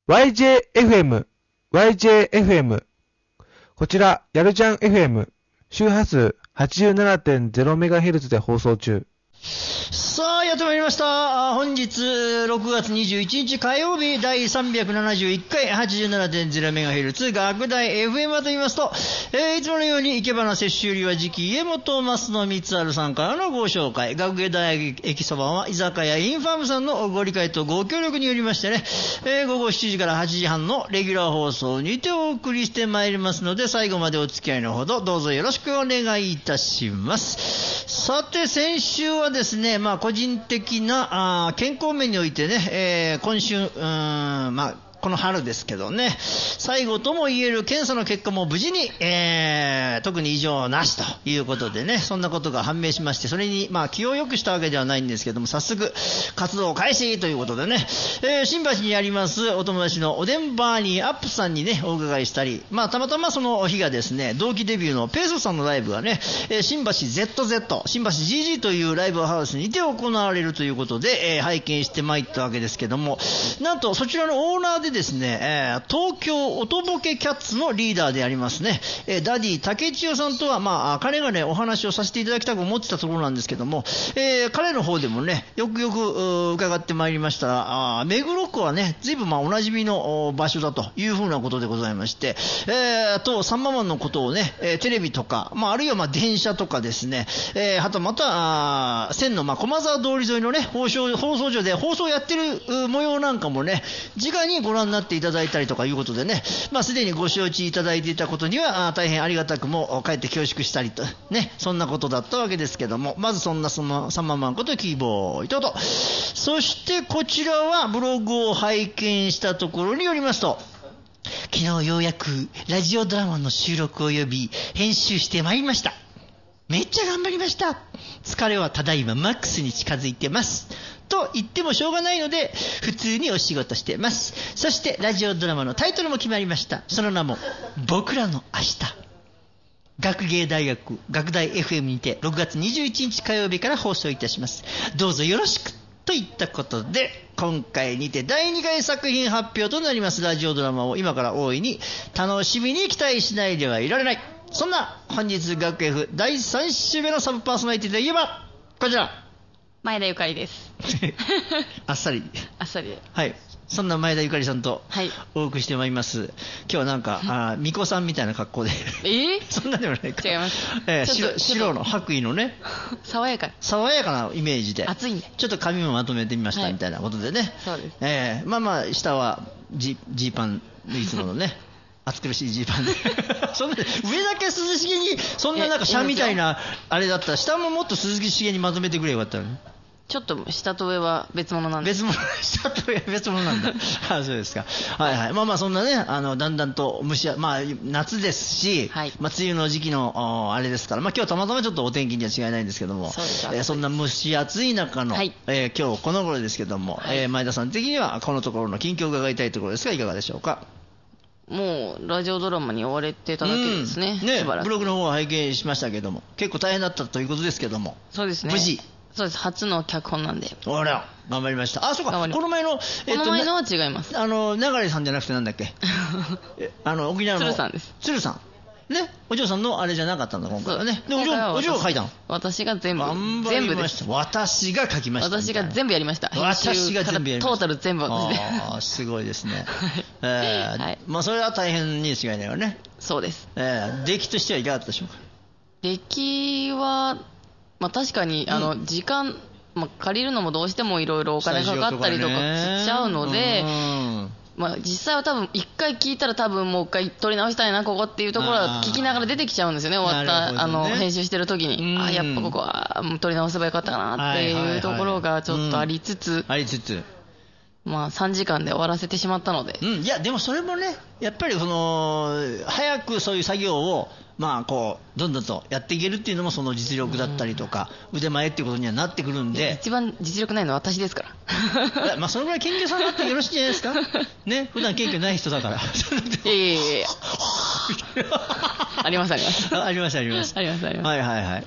YJFM、YJFM。こちら、やるじゃん FM、周波数 87.0MHz で放送中。 さあ、やってまいりました。本日、6月21日火曜日、第371回 87.0MHz、学大 FM と言いますと、いつものように、生け花摂取売りは次期家元増野光晴さんからのご紹介、学芸大駅そばは居酒屋インファームさんのご理解とご協力によりましてね、午後7時から8時半のレギュラー放送にてお送りしてまいりますので、最後までお付き合いのほど、どうぞよろしくお願いいたします。さて、先週はですね、個人的な健康面においてね、今週、この春ですけどね、最後とも言える検査の結果も無事に、特に異常なしということでね、そんなことが判明しまして、それに気を良くしたわけではないんですけども、早速活動開始ということでね、新橋にありますお友達のおでんバーニーアップさんにね、お伺いしたり、たまたまその日がですね、同期デビューのペーソさんのライブがね、新橋 ZZ、新橋 GG というライブハウスにて行われるということで、拝見してまいったわけですけども、なんとそちらのオーナーでですね、東京音ボケキャッツのリーダーでありますね、ダディ竹千代さんとは彼がねお話をさせていただきたく思ってたところなんですけども、彼の方でもねよくよく伺ってまいりましたら、目黒区はね随分おなじみの場所だというふうなことでございまして、あとサンママンのことをね、テレビとか、あるいは電車とかですね、あとまた線の駒沢通り沿いのね放送所で放送やってる模様なんかもね直にご覧になっていただいたりとかいうことでね、すでにご承知いただいていたことには大変ありがたくもかえって恐縮したりとね、そんなことだったわけですけども、まずそんなサンママンことキーボーイと、そしてこちらはブログを拝見したところによりますと、昨日ようやくラジオドラマの収録及び編集してまいりました。めっちゃ頑張りました。疲れはただいまマックスに近づいてますと言ってもしょうがないので普通にお仕事してます。そしてラジオドラマのタイトルも決まりました。その名も僕らの明日。学芸大学学大 FM にて6月21日火曜日から放送いたします。どうぞよろしくといったことで、今回にて第2回作品発表となりますラジオドラマを今から大いに楽しみに期待しないではいられない。そんな本日学 F 第3週目のサブパーソナリティといえばこちら前田ゆかりですあっさりで、 はい、そんな前田ゆかりさんとお送りしてまいります、今日はなんか巫女さんみたいな格好でそんなでもないか、 違います、 白の白衣のね爽やかなイメージで暑いんでちょっと髪もまとめてみましたみたいなことでね、 そうです、 下はジーパンいつものね暑苦しいジーパンでそんな上だけ涼しげに、そんななんかシャみたいなあれだったら下ももっと涼しげにまとめてくれよかったのね。 ちょっと下と上は別物なんで。 下と上は別物なんだそうですか。はいはい。そんなね、だんだんと夏ですし、梅雨の時期のあれですから、今日たまたまちょっとお天気には違いないんですけども、そんな蒸し暑い中の、今日この頃ですけども、前田さん的にはこのところの近況を伺いたいところですが、いかがでしょうか。 もうラジオドラマに追われてただけですね。 ブログの方は拝見しましたけども、結構大変だったということですけども、 そうですね、 無事。 そうです、初の脚本なんで。 あら、頑張りました。あ、そうか、この前のは違います。 流さんじゃなくてなんだっけ沖縄の鶴さんです。 鶴さんね、お嬢さんのあれじゃなかったんだ今回はね。でお嬢が書いたの。 私が全部です。 私が書きました。 私が全部やりました。 私が全部やりました。 トータル全部私で。 ああ、すごいですね。それは大変に違いないわね。 そうです。 出来としてはいかがだったでしょうか。 出来は確かに時間借りるのもどうしてもいろいろお金かかったりとかしちゃうので、実際は多分一回聞いたら多分もう一回撮り直したいなここっていうところは聞きながら出てきちゃうんですよね、終わった編集してる時にやっぱここは撮り直せばよかったかなっていうところがちょっとありつつ3時間で終わらせてしまったので、 いやでもそれもねやっぱり早くそういう作業をこうどんどんとやっていけるっていうのもその実力だったりとか腕前っていうことにはなってくるんで、 一番実力ないのは私ですからそのぐらい謙虚さんがあってよろしいんじゃないですかね、普段謙虚ない人だからありますありますはいはいはい。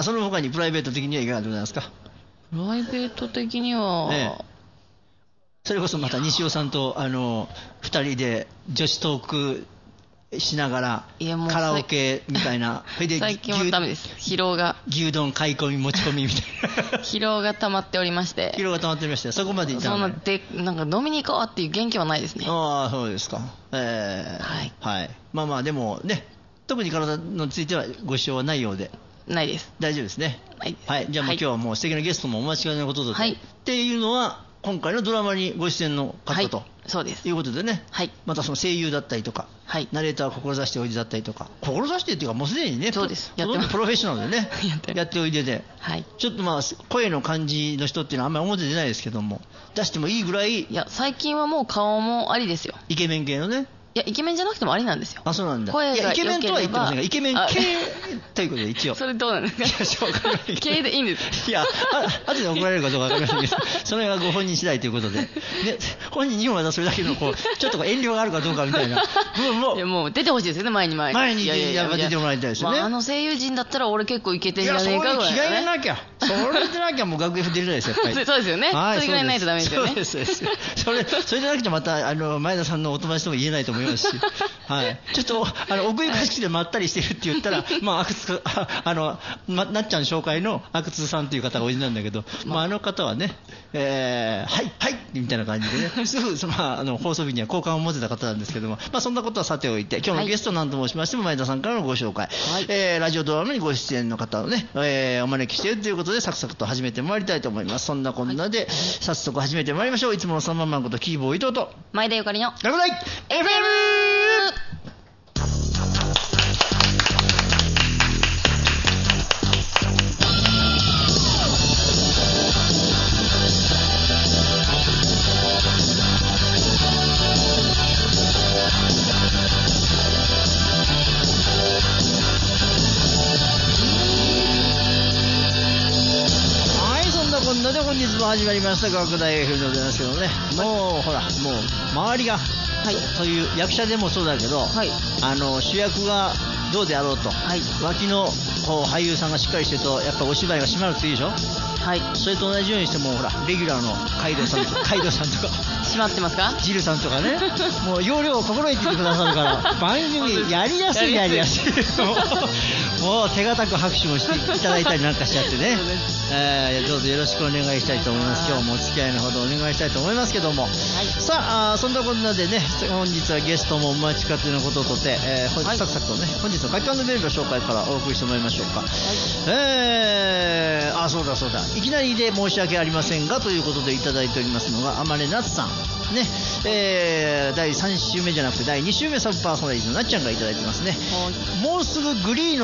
その他にプライベート的にはいかがでございますか。 プライベート的には、 それこそまた西尾さんと2人で女子トークしながらカラオケみたいな最近はダメです。疲労が牛丼買い込み持ち込みみたいな疲労が溜まっておりまして。 疲労が溜まっておりまして、そこまでいったの、ね、 なんか飲みに行こうっていう元気はないですね。 ああ、そうですか。はい、はい、まあまあでもね、特に体についてはご支障はないようで。 ないです。 大丈夫ですね。 はい、 じゃあもう今日はもう素敵なゲストもお待ちかねのことだと、 はい、 っていうのは今回のドラマにご出演の方と、 そうです。 いうことでね、またその声優だったりとか、ナレーターを志しておいでだったりとか、志してっていうかもうすでにね、 そうです、 プロフェッショナルでねやっておいでで、ちょっとまあ声の感じの人っていうのはあんまり表出ないですけども、出してもいいぐらい。 いや最近はもう顔もありですよ。 イケメン系のね。 いやイケメンじゃなくてもありなんですよ。 あ、そうなんだ。 声がイケメンとは言ってませんが、イケメン系ということで一応。 それどうなんですか。系でいいんです。 いや、後で怒られるかどうか分かりませんけど、それがご本人次第ということで、ね、本人にもまだそれだけのちょっと遠慮があるかどうかみたいな部分も。 いやもう出てほしいですよね、前に。 前に出てもらいたいですよね。 声優陣だったら俺結構イケてんじゃねえかぐらい。 いや、そういう気概でなきゃ、それでなきゃもう学園出れないですよ、やっぱり。 そうですよね。それぐらいないとダメですよね。 そうです。それでなくてまた前田さんのお友達とも言えないと思いますし。はい、ちょっと奥ゆかしくてまったりしてるって言ったら、まあなっちゃん紹介の阿久津さんという方がおいでなんだけど、あの方はね、はいみたいな感じでね、すぐ放送日には好感を持てた方なんですけども、そんなことはさておいて、今日のゲストなんと申しましても前田さんからのご紹介、ラジオドラマにご出演の方をね、お招きしているということで、サクサクと始めてまいりたいと思います。そんなこんなで、早速始めてまいりましょう。いつもの3万ことキーボー伊藤と前田ゆかりの落第 FM。本日も始まりました学大 FM でございますけどね、もうほら、もう周りが、そういう役者でもそうだけど、主役がどうであろうと、脇の俳優さんがしっかりしてるとやっぱお芝居が締まるっていいでしょ。それと同じようにしてもほらレギュラーのカイドウさんとか閉まってますか。 ジルさんとかね、もう要領を心得ていてくださるから番組やりやすいもう手堅く拍手もしていただいたりなんかしちゃってねどうぞよろしくお願いしたいと思います。今日もお付き合いのほどお願いしたいと思いますけども、さあそんなこんなでね、本日はゲストもお待ちかねのこととて、サクサクとね本日の書き込んでメールの紹介からお送りしてもらいましょうか。そうだ、いきなりで申し訳ありませんがということでいただいておりますのが、あまねなつさんね、第3週目じゃなくて第2週目サブパーソナリティのなっちゃんがいただいてますね。もうすぐグリー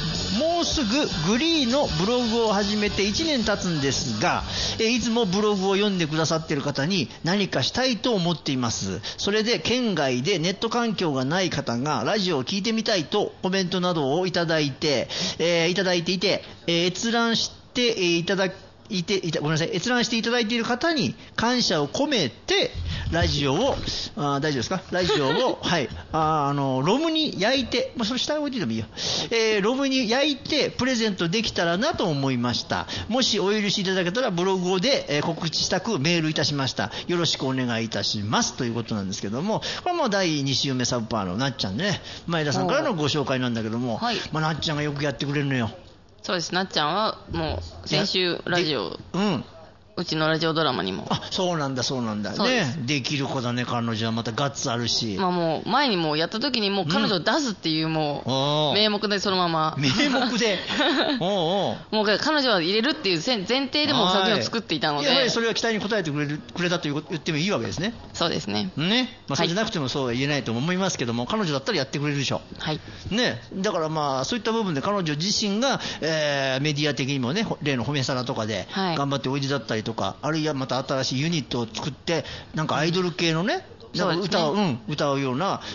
のブログを始めて1年経つんですが、いつもブログを読んでくださっている方に何かしたいと思っています。それで県外でネット環境がない方がラジオを聞いてみたいとコメントなどをいただいていて、閲覧していただ閲覧していただいている方に感謝を込めてラジオを大丈夫ですか、ラジオをロムに焼いて、それ下に置いてでもいいよ、ロムに焼いてプレゼントできたらなと思いました。もしお許しいただけたらブログで告知したくメールいたしました。よろしくお願いいたしますということなんですけども、これも第2週目サブパーのなっちゃんね、前田さんからのご紹介なんだけども、なっちゃんがよくやってくれるのよ。 そうです。なっちゃんはもう先週ラジオ、うちのラジオドラマにも。 そうなんだね。できる子だね、彼女は。またガッツあるし、 もう前にもやった時にもう彼女を出すっていうもう名目でそのまま名目でもう彼女は入れるっていう前提でも作品を作っていたので、 それは期待に応えてくれたと言ってもいいわけですね。 そうですね。 それでなくてもそうは言えないと思いますけども、彼女だったらやってくれるでしょ。だからそういった部分で彼女自身が、メディア的にもね、例の褒めさらとかで頑張っておいでだったりとか、あるいはまた新しいユニットを作ってなんかアイドル系のね、なんか歌うような、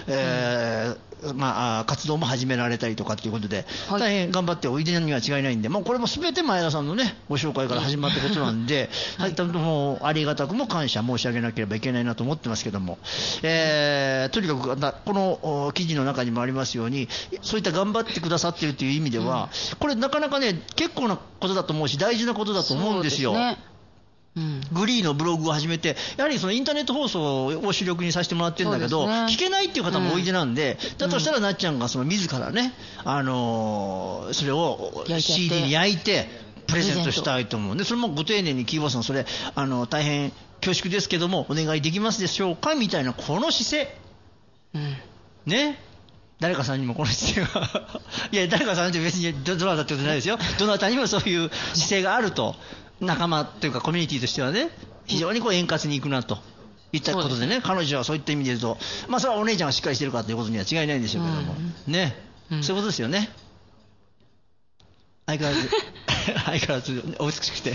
活動も始められたりとかということで、大変頑張っておいでには違いないんで、これも全て前田さんのねご紹介から始まったことなんで、もうありがたくも感謝申し上げなければいけないなと思ってますけども、とにかくこの記事の中にもありますように、そういった頑張ってくださっているという意味では、これなかなかね結構なことだと思うし大事なことだと思うんですよ。 グリーのブログを始めて、やはりそのインターネット放送を主力にさせてもらってるんだけど、聞けないっていう方もおいでなんで、だとしたらなっちゃんがその自らね、それを CD に焼いてプレゼントしたいと思う。でそれもご丁寧にキーボーさん、それ大変恐縮ですけどもお願いできますでしょうかみたいなこの姿勢、ね、誰かさんにもこの姿勢がいや誰かさんって別にどなたってことないですよ。どなたにもそういう姿勢があると、仲間というかコミュニティとしてはね、非常にこう円滑にいくなといったことでね、彼女はそういった意味で言うと、まあそれはお姉ちゃんがしっかりしてるからということには違いないんでしょうけども、ね、そういうことですよね。相変わらずお美しくて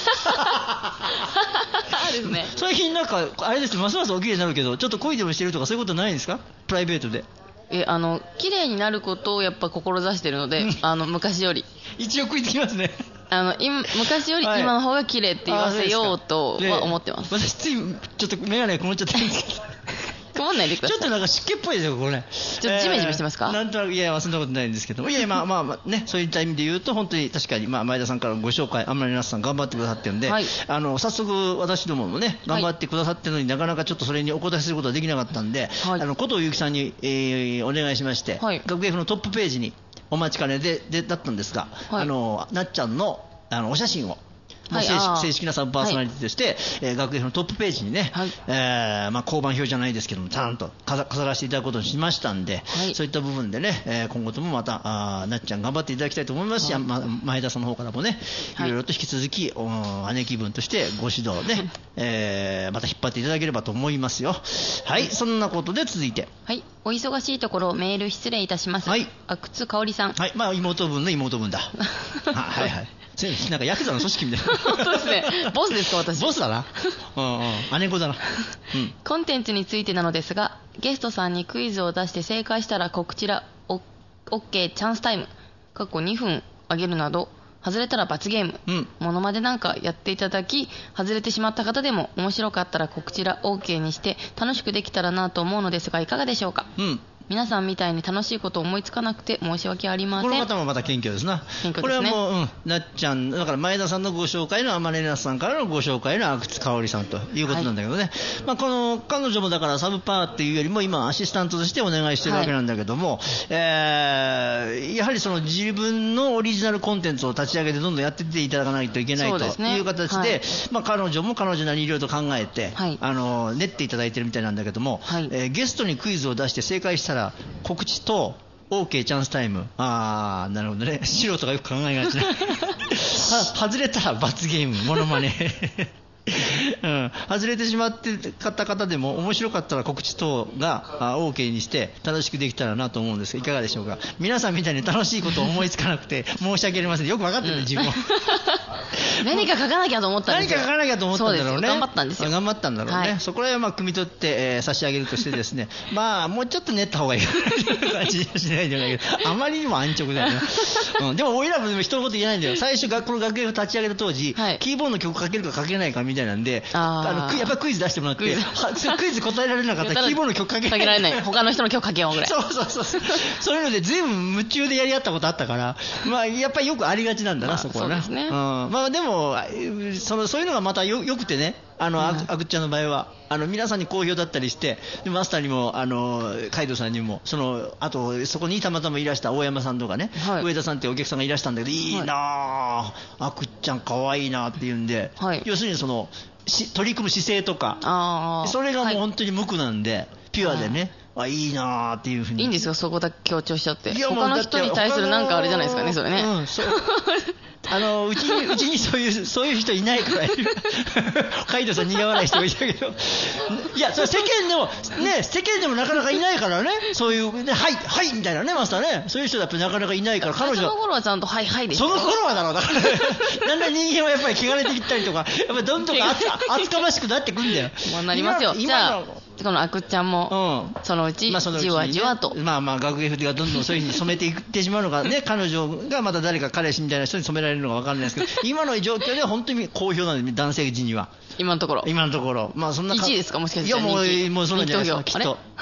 ですね。 最近なんかあれです、ますますお綺麗になるけど、ちょっと恋でもしてるとかそういうことないんですか、プライベートで。 綺麗になることをやっぱ志してるので、昔より一応食いつきますね。 昔より今の方が綺麗って言わせようとは思ってます。 私ついちょっと眼鏡曇っちゃってるんですけど曇んないでください。 ちょっとなんか湿気っぽいですよこれね。 ちょっとジメジメしてますか。 なんとなく、いやそんなことないんですけど、いやまあね、そういった意味で言うと本当に確かに、前田さんからご紹介、あんまり皆さん頑張ってくださってるんで、早速私どももね頑張ってくださってるのに、なかなかちょっとそれにお答えすることができなかったんで、古藤祐樹さんに、お願いしまして、学芸府のトップページにお待ちかねだったんですが、なっちゃんのお写真を正式なサブパーソナリティとして、学芸のトップページにね、交番表じゃないですけどもちゃんと飾らせていただくことにしましたんで、そういった部分でね、今後ともまたなっちゃん頑張っていただきたいと思いますし、前田さんの方からもねいろいろと引き続き姉貴分としてご指導で、また引っ張っていただければと思いますよ。はい、そんなことで続いて、 お忙しいところメール失礼いたします。阿久津香織さん。 妹分の妹分だはいはいなんかヤクザの組織みたいな本当ですね。ボスですか私。 ボスだな。姉子だな。 コンテンツについてなのですが、ゲストさんにクイズを出して正解したらこちら OK チャンスタイム2分あげるなど、外れたら罰ゲーム、モノマネなんかやっていただき、外れてしまった方でも面白かったらこちら OK にして楽しくできたらなと思うのですが、いかがでしょうか。皆さんみたいに楽しいことを思いつかなくて申し訳ありません。 この方もまた謙虚ですな。これはもう、なっちゃんだから前田さんのご紹介の天音奈さんからのご紹介の阿久津香織さんということなんだけどね、この彼女もだからサブパーっていうよりも今アシスタントとしてお願いしてるわけなんだけども、やはりその自分のオリジナルコンテンツを立ち上げてどんどんやっていっていただかないといけないという形で、彼女も彼女なりにいろいろと考えて、練っていただいてるみたいなんだけども、ゲストにクイズを出して正解したら告知と OK チャンスタイム。なるほどね。素人がよく考えがちな外れたら罰ゲーム、モノマネ外れてしまって買った方でも面白かったら告知等が OK にして楽しくできたらなと思うんですが、いかがでしょうか。皆さんみたいに楽しいことを思いつかなくて申し訳ありません。よく分かってるね自分何か書かなきゃと思ったんですよ。 何か書かなきゃと思ったんだろうね。 頑張ったんですよ。 頑張ったんだろうね。そこら辺は汲み取って、差し上げるとしてですねもうちょっと練った方がいい感じしないんだけど、あまりにも安直だよねでも俺らも人のこと言えないんだよ。最初この学園を立ち上げた当時、キーボードの曲かけるかかけないかみたいなんで、やっぱりクイズ出してもらってクイズ答えられなかったらキーボードの曲かけられない他の人の曲かけようぐらいそういうので全部夢中でやり合ったことあったから、やっぱりよくありがちなんだな、そこはね。でもそういうのがまたよくてね、あぐっちゃんの場合は皆さんに好評だったりして、マスターにもカイドさんにもあとそこにたまたまいらした大山さんとかね、上田さんってお客さんがいらしたんだけど、いいなあぐっちゃんかわいいなっていうんで、要するに取り組む姿勢とかそれがもう本当に無垢なんで、ピュアでね、いいなっていうふうに。 いいんですよ、そこだけ強調しちゃって。他の人に対するなんかあれじゃないですかね、それね。 うちにそういう人いないからカイドさん苦笑いしてもいたけど、いやそれ世間でもなかなかいないからね、そういうね、はいみたいなね、マスターね、そういう人だってなかなかいないから。彼女その頃はちゃんとはいでした。 その頃はだろう、だからだんだん人間はやっぱり気がれてきたりとか、やっぱりどんどん厚かましくなってくんだよ。 なりますよ。じゃあこのあくっちゃんもそのうちじわじわと学芸筆がどんどんそういうふうに染めていってしまうのがね、彼女がまた誰か彼氏みたいな人に染められるのか分からないですけど、今の状況では本当に好評なんです、男性陣には。 今のところそんな 1位ですか、もしかして。 いやもうそんなんじゃないですか、きっと。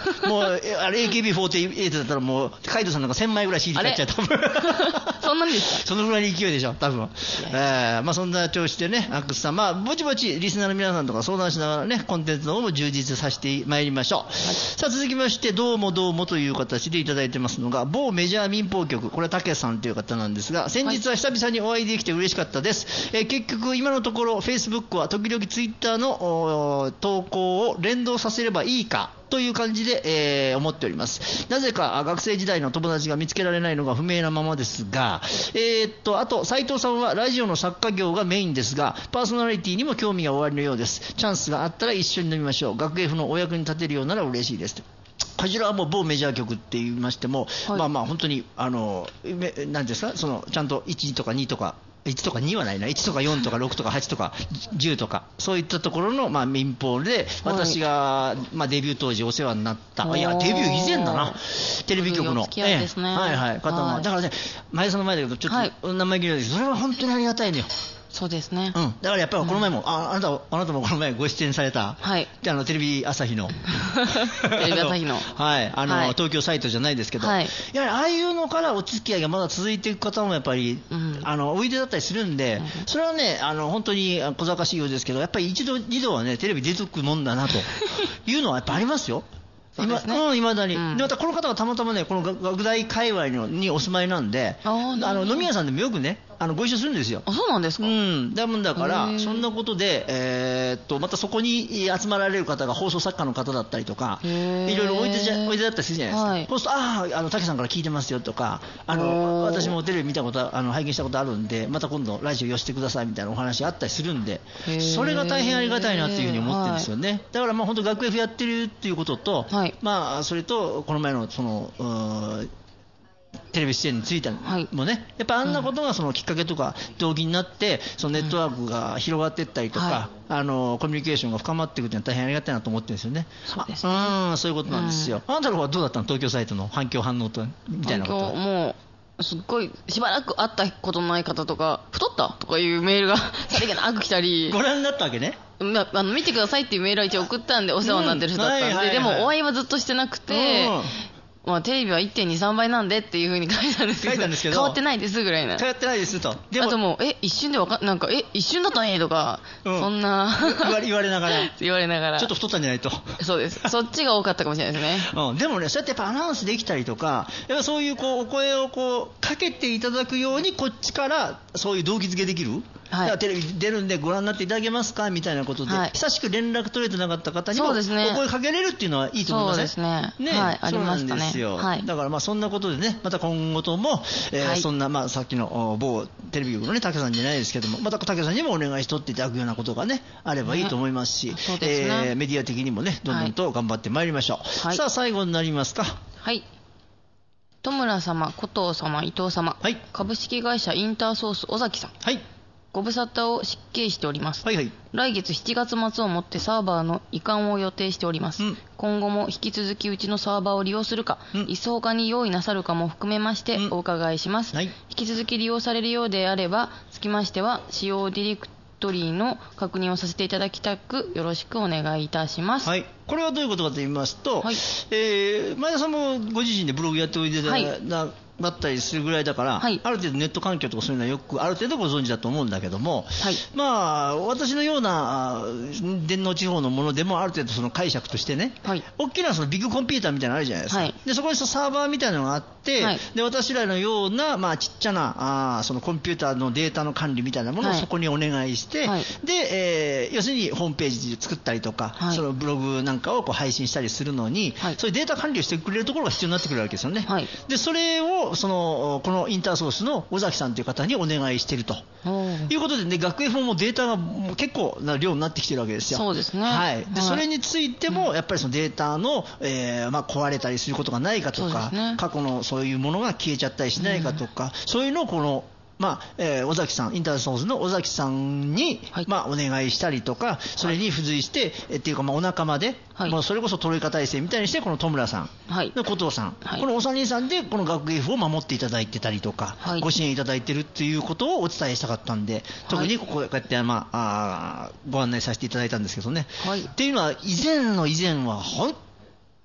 もうあれ AKB48 だったらもうカイトさんなんか1000枚ぐらい CD 買っちゃうと思う。 そんなにですか？ そのぐらいの勢いでしょ多分。まあそんな調子でね、アックスさん、まあぼちぼちリスナーの皆さんとか相談しながらね、コンテンツの方も充実させてまいりましょう。さあ続きまして、どうもという形でいただいてますのが、某メジャー民放局、これはたけさんという方なんですが、先日は久々にお会いできて嬉しかったです。結局今のところ Facebook は時々 Twitter の投稿を連動させればいいかという感じで、思っております。なぜか学生時代の友達が見つけられないのが不明なままですが、あと斉藤さんはラジオの作家業がメインですが、パーソナリティにも興味がおありのようです。チャンスがあったら一緒に飲みましょう。学 F のお役に立てるようなら嬉しいです。こちらはもう某メジャー局って言いましても、はい、まあまあ本当に何ですか、そのちゃんと1とか2とか1とか2はないな、1とか4とか6とか8とか10とかそういったところの、まあ、民放で私が、まあ、デビュー当時お世話になった、いやデビュー以前だな、テレビ局の、はいはい、方が、だからね、前田さんの前だけどちょっと生意気なんですけど、それは本当にありがたいのよ。 そうですね、 だからやっぱりこの前も、あなたもこの前ご出演された、はい、テレビ朝日のテレビ朝日のはい、東京サイトじゃないですけど、やはりああいうのからお付き合いがまだ続いていく方もやっぱり、おいでだったりするんで、それはね、本当に小賢しいようですけど、やっぱり一度二度はねテレビ出てくもんだなというのはやっぱありますよ。いまだに、でまたこの方がたまたまね、この学大界隈にお住まいなんで、飲み屋さんでもよくねご一緒するんですよ。 あ、そうなんですか。 だからそんなことで、またそこに集まられる方が放送作家の方だったりとか、いろいろおいでだったりするじゃないですか。そうすると竹さんから聞いてますよとか、私もテレビ見たこと拝見したことあるんで、また今度ラジオ寄せてくださいみたいなお話あったりするんで、それが大変ありがたいなっていうふうに思ってるんですよね。だからまあ本当学 F やってるっていうことと、まあそれとこの前のそのテレビ出演についてもね、やっぱあんなことがそのきっかけとか動機になって、そのネットワークが広がっていったりとか、コミュニケーションが深まっていくというのは大変ありがたいなと思ってるんですよね。そうですね。そういうことなんですよ。あなたの方はどうだったの、東京サイトの反響反応とみたいなことは。 もうすっごいしばらく会ったことのない方とか、太ったとかいうメールがさりげなく来たりご覧になったわけね。 見てくださいっていうメールは一応送ったんで、お世話になってる人だったんで、でもお会いはずっとしてなくて、まあ、テレビは 1.23 倍なんでっていう風に書いたんですけど、変わってないですぐらいな。 変わってないですと。 でもあともう一瞬でなんか一瞬だったねとか、そんな言われながらちょっと太ったんじゃないと。 そうです。そっちが多かったかもしれないですね。 でもね、そうやってやっぱアナウンスできたりとか、やっぱそういうお声をかけていただくように、こっちからそういう動機づけできる。テレビ出るんでご覧になっていただけますかみたいなことで、久しく連絡取れてなかった方にもお声かけれるっていうのはいいと思いますね。 そうですね。はい、ありましたね。 だからまあそんなことでね、また今後とも、そんなまあさっきの某テレビ局のね竹さんじゃないですけども、また竹さんにもお願いしとっていただくようなことがねあればいいと思いますし、メディア的にもねどんどんと頑張ってまいりましょう。さあ最後になりますか。 はい。戸村様、古藤様、伊藤様、株式会社インターソース尾崎さん。はい。ご無沙汰を失敬しております。来月7月末をもってサーバーの移管を予定しております。今後も引き続きうちのサーバーを利用するか、いっそ他に用意なさるかも含めましてお伺いします。引き続き利用されるようであれば、つきましては使用ディレクトリーの確認をさせていただきたく、よろしくお願いいたします。 これはどういうことかと言いますと、前田さんもご自身でブログやっておいでだったりするぐらいだから、ある程度ネット環境とかそういうのはよくある程度ご存知だと思うんだけども、まあ私のような電脳地方のものでもある程度その解釈としてね、大きなそのビッグコンピューターみたいなのあるじゃないですか。でそこにサーバーみたいなのがあって、で私らのようなまあちっちゃなそのコンピューターのデータの管理みたいなものをそこにお願いして、で、要するにホームページ作ったりとか、そのブログなんかを配信したりするのに、そういうデータ管理をしてくれるところが必要になってくるわけですよね。でそれをこのインターソースの尾崎さんという方にお願いしているということでね、学 F もデータが結構な量になってきてるわけですよ。 そうですね。 でそれについてもやっぱりそのデータの、まあ、壊れたりすることがないかとか、過去のそういうものが消えちゃったりしないかとか、そういうのをこのまあ尾崎さん、インターソースの尾崎さんに、まあ、お願いしたりとか、それに付随して、っていうかまあお仲間で、もうそれこそトロイカ体制みたいにしてこの戸村さん、の後藤さん、このお三人さんでこの学 F を守っていただいてたりとか、ご支援いただいてるっていうことをお伝えしたかったんで、特にこうやって、まあ、ご案内させていただいたんですけどね。っていうのは以前は本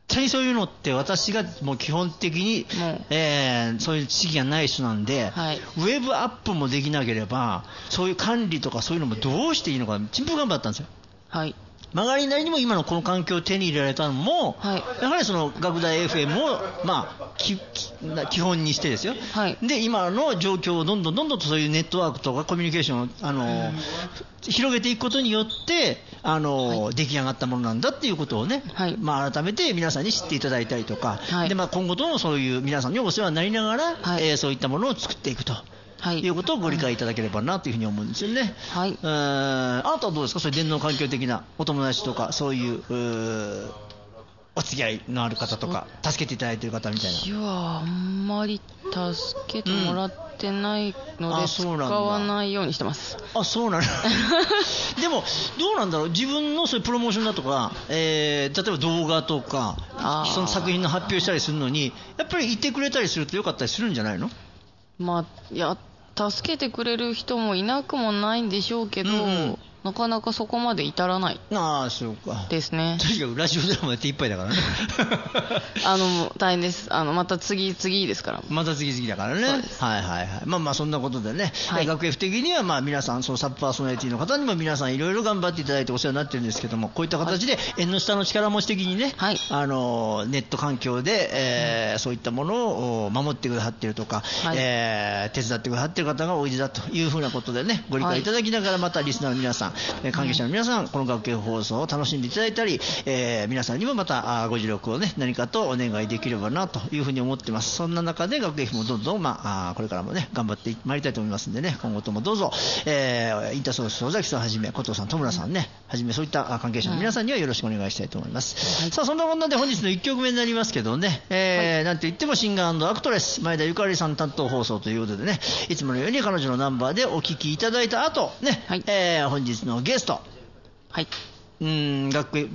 対にそういうのって私がもう基本的に、そういう知識がない人なんで、 はい、 ウェブアップもできなければそういう管理とかそういうのもどうしていいのかちんぷんかんぷんだったんですよ。 はい、 曲がりなりにも今のこの環境を手に入れられたのも、はい、やはりその学大 FM を、まあ、基本にしてですよ、はい、で今の状況をどんどんとそういうネットワークとかコミュニケーションを広げていくことによってはい、出来上がったものなんだっていうことをね、はい、まあ、改めて皆さんに知っていただいたりとか、はい、でまあ、今後ともそういう皆さんにお世話になりながら、はい、そういったものを作っていくと。はい、いうことをご理解いただければなというふうに思うんですよね。はい、あなたはどうですか、そういう電脳環境的なお友達とかそういうお付き合いのある方とか助けていただいている方みたいな。 いや、あんまり助けてもらってないので、使わないようにしてます。 あ、そうなんだでもどうなんだろう、自分のそういうプロモーションだとか、例えば動画とかその作品の発表したりするのにやっぱりいてくれたりするとよかったりするんじゃないの。 まあ、いや、助けてくれる人もいなくもないんでしょうけど、なかなかそこまで至らないですね。 とにかくラジオドラマやっていっぱいだからね大変です。また次ですから。 また次だからね。はいはいはい。まあまあそんなことでね、はい、学 F 的にはまあ皆さんそのサブパーソナリティの方にも皆さんいろいろ頑張っていただいてお世話になってるんですけども、こういった形で縁の下の力持ち的にね、はい、ネット環境で、そういったものを守ってくださっているとか、はい、手伝ってくださっている方がおいでだというふうなことでね、ご理解いただきながらまたリスナーの皆さん、関係者の皆さん、この学園放送を楽しんでいただいたり、皆さんにもまたご助力をね、何かとお願いできればなというふうに思ってます。そんな中で学園もどんどん、これからもね、頑張ってまいりたいと思いますんでね、今後ともどうぞ、インターソース尾崎さんはじめ、古藤さん、戸村さんね、はじめそういった関係者の皆さんにはよろしくお願いしたいと思います。はい、さあ、そんなこんなで本日の1曲目になりますけどね、なんといってもシンガー&アクトレス、前田ゆかりさん担当放送ということでね、いつものように彼女のナンバーでお聴きいただいた後、ね、はい、本日のゲスト、はい、学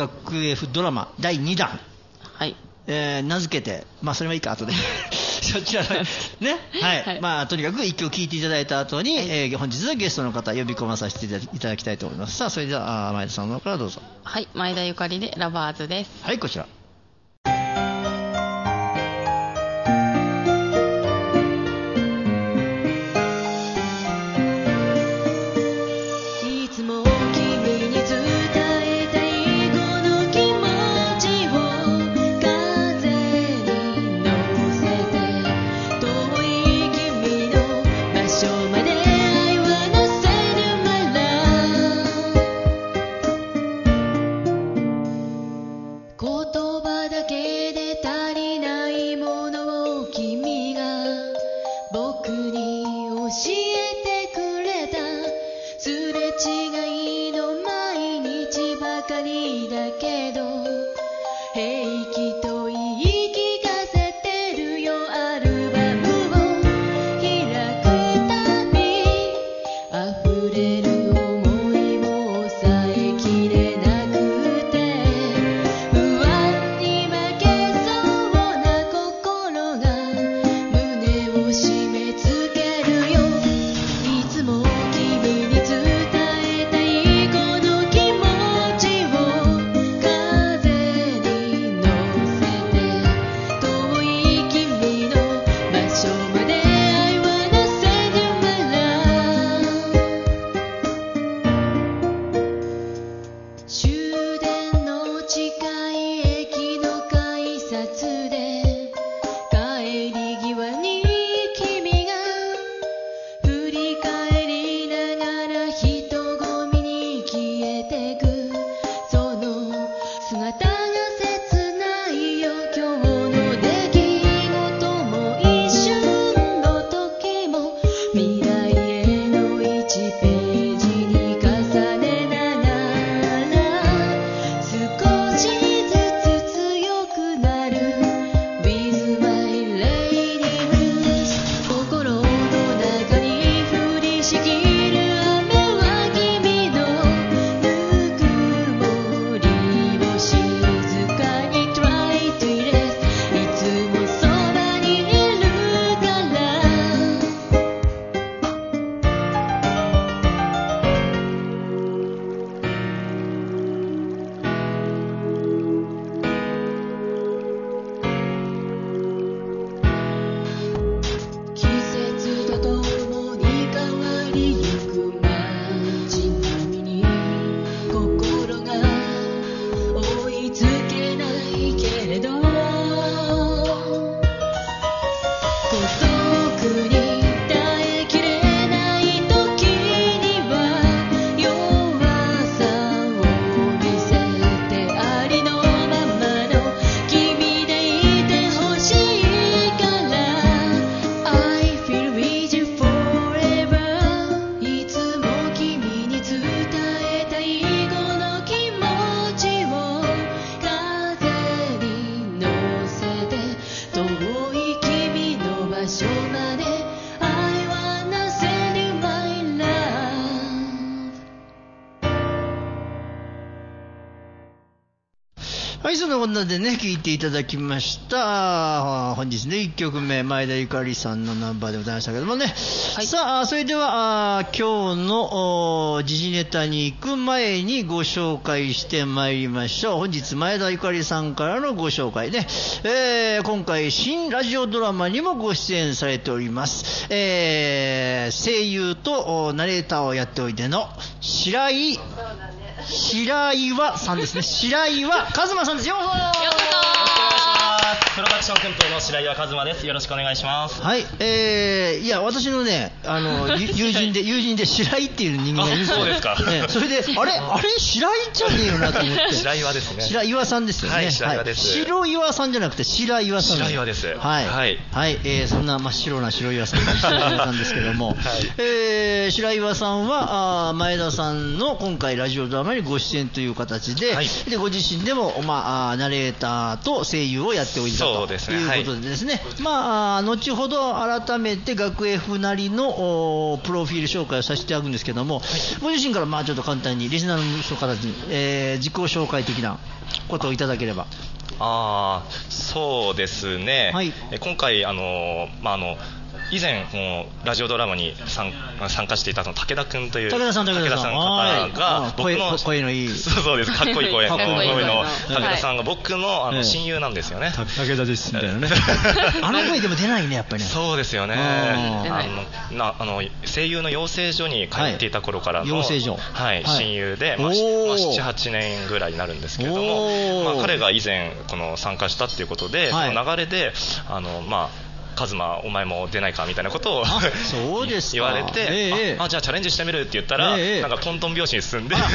F ドラマ第2弾、はい、名付けて、まあそれはいいか、後でそちらね、はい、はい、まあとにかく一曲聴いていただいた後に、はい、本日のゲストの方呼び込まさせていただきたいと思います。さあ、それでは前田さんの方からどうぞ。 はい、前田ゆかりでラバーズです。 はい、こちら。少しずつ強くなるなことでね、聴いていただきました。本日ね、1曲目、前田ゆかりさんのナンバーでございましたけどもね。はい、さあ、それでは、今日の時事ネタに行く前にご紹介してまいりましょう。本日、前田ゆかりさんからのご紹介ね。今回、新ラジオドラマにもご出演されております。声優とナレーターをやっておいての白岩さんですね。白岩一馬さんです。ようこそ。 プロダクション訓報の白岩一馬です。よろしくお願いします。 はい。いや、私のね、友人で白井っていう人間がいるんですよ。 そうですか。 それで、あれ白井じゃねえよなと思って。 白岩ですね。 白岩さんですよね。 はい、白岩です。 白岩さんじゃなくて白岩さん。 白岩です。 はい。はい。はい。そんな真っ白な白岩さんなんですけども、はい、白岩さんは前田さんの今回ラジオドラマにご出演という形で、はい、でご自身でもナレーターと声優をやっておいたということでですね。はい、後ほど改めて学 F なりのプロフィール紹介をさせていただくんですけども、はい、ご自身からちょっと簡単にリスナーの方に、自己紹介的なことをいただければ。 そうですね。はい、今回以前ラジオドラマに参加していた武田君という武田さん方が僕の声のいいそうです、かっこいい声の武田さんが僕の親友なんですよね。 武田ですみたいなね。あの声でも出ないね、やっぱりね。 そうですよね。声優の養成所に通っていた頃からの養成所、 親友で 7、8年ぐらいになるんですけれども、彼が以前参加したっていうことで、その流れでカズマお前も出ないかみたいなことをそうです言われて、じゃあチャレンジしてみるって言ったら、なんかトントン拍子に進んで、いつ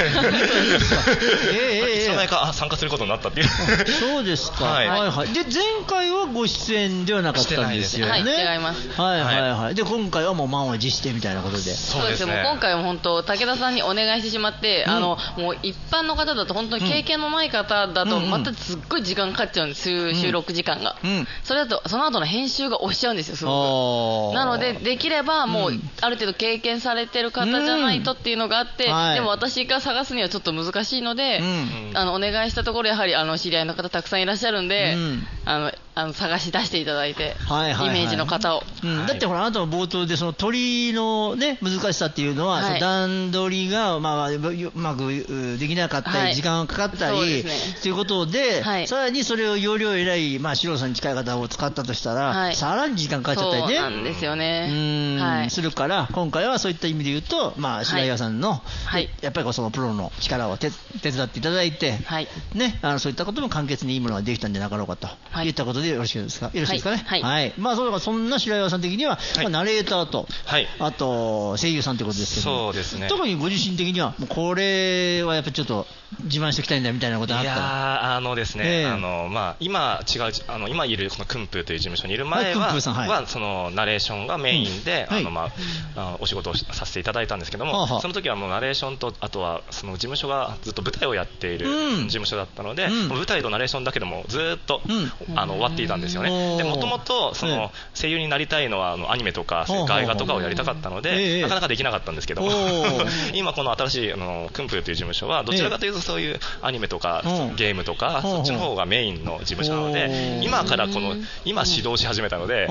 の間にか参加することになったっていう。 そうですか。はいはい。で前回はご出演ではなかったんですよね。 はい、違います。 はいはいはい。で今回はもう満を持してみたいなことで。 そうですね。今回は本当武田さんにお願いしてしまって、もう一般の方だと本当に経験のない方だとまたすっごい時間かかっちゃうんです。収録時間が。それだとその後の編集がしちゃうんですよ、すごく。なのでできればもうある程度経験されてる方じゃないとっていうのがあって、でも私が探すにはちょっと難しいので、お願いしたところやはり知り合いの方たくさんいらっしゃるんで、探し出していただいて、イメージの方を。 だってほら、あなたの冒頭でその鳥のね難しさっていうのは、段取りがうまくできなかったり、時間がかかったりということで、さらにそれを要領偉い素人さんに近い方を使ったとしたら、さらに時間かかっちゃったりね。 そうなんですよね。 するから、今回はそういった意味で言うと、白岩さんのやっぱりそのプロの力を手伝っていただいて、ね、そういったことも簡潔にいいものができたんじゃなかろうかといったことでよろしいですかね。はい。そんな白岩さん的にはナレーターと、あと声優さんということですけど、 そうですね。 特にご自身的にはこれはやっぱりちょっと自慢しておきたいんだみたいなことがあったら。 いやですね、今今いるこの訓風という事務所にいる前はそのナレーションがメインでお仕事をさせていただいたんですけども、その時はもうナレーションとあとはその事務所がずっと舞台をやっている事務所だったので、舞台とナレーションだけでもずっと終わっていたんですよね。でもともとその声優になりたいのはアニメとか外画とかをやりたかったのでなかなかできなかったんですけども、今この新しい訓風という事務所はどちらかというとそういうアニメとかゲームとかそっちの方がメインの事務所なので、今から今指導し始めたので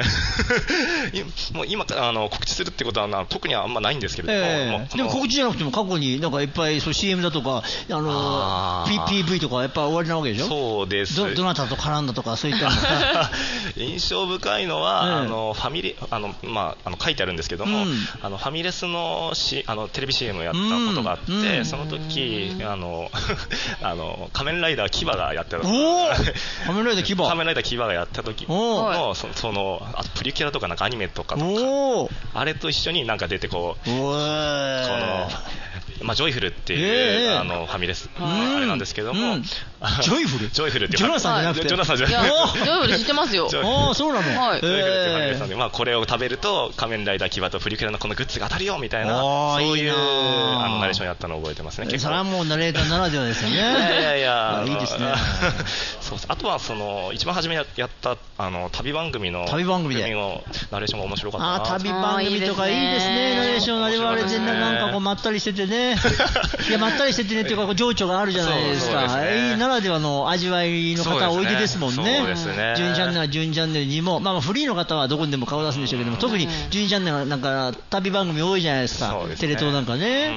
もう今告知するってことは特にはあんまないんですけれども、 でも告知じゃなくても過去になんかいっぱいCM だとかPV とかやっぱ終わりなわけでしょ。 そうです。 どなたと絡んだとかそういった印象深いのはファミリ書いてあるんですけども、ファミレスのテレビ CM をやったことがあって、その時仮面ライダーキバがやってた仮面ライダーキバがやった時のそのプリキュラとかなんかアニメとかあれと一緒になんか出てこのジョイフルっていうファミレスあれなんですけども、 ジョイフルジョイフルってジョナサンじゃなくてジョイフル知ってますよ。 ジョイフルってファミレスなんで、これを食べると仮面ライダーキバとプリキュラのこのグッズが当たるよみたいな、そういうナレーションやったのを覚えてますね。 それはもうナレーターならではですよね。 いやいいですね。 そうあとは一番初めやった旅番組のナレーションが面白かったな。 旅番組とかいいですね。ナレーション我々全然なんかこうまったりしててねいやまったりしててねっていうか情緒があるじゃないですか。ならではの味わいの方おいでですもんね。12チャンネルは12チャンネルにもフリーの方はどこにでも顔出すんでしょうけども、特に12チャンネルはなんか旅番組多いじゃないですか。テレ東なんかね。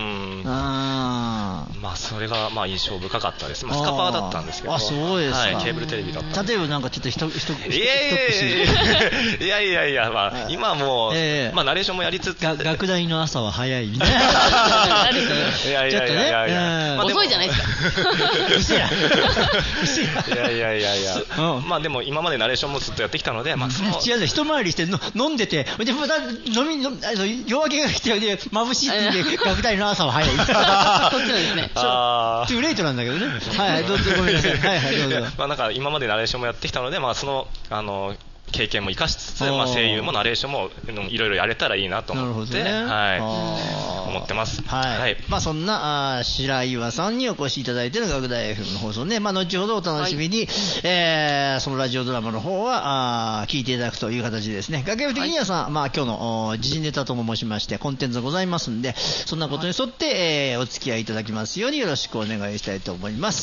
それが印象深かったです。スカパーだったんですけど。 そうですか。 ケーブルテレビだった。 例えばなんかちょっと一口いや今もうナレーションもやりつつ学大の朝は早いみたいな。ちょっとね遅いじゃないですか。 うせや。 でも今までナレーションもずっとやってきたので、 違う、一回りして飲んでて、でまた夜明けが来て眩しいって言って学大の朝は早い。そっちなんですね。 トゥーレイトなんだけどね。どうぞごめんなさい。どうぞ。 なんか今までナレーションもやってきたので、経験も生かしつつ、声優もナレーションもいろいろやれたらいいなと思って、思ってます。 そんな白岩さんにお越しいただいての学大 FM の放送ね、後ほどお楽しみに、そのラジオドラマの方は聞いていただくという形でですね、学園的には今日の時事ネタとも申しましてコンテンツがございますんで、そんなことに沿って、お付き合いいただきますようによろしくお願いしたいと思います。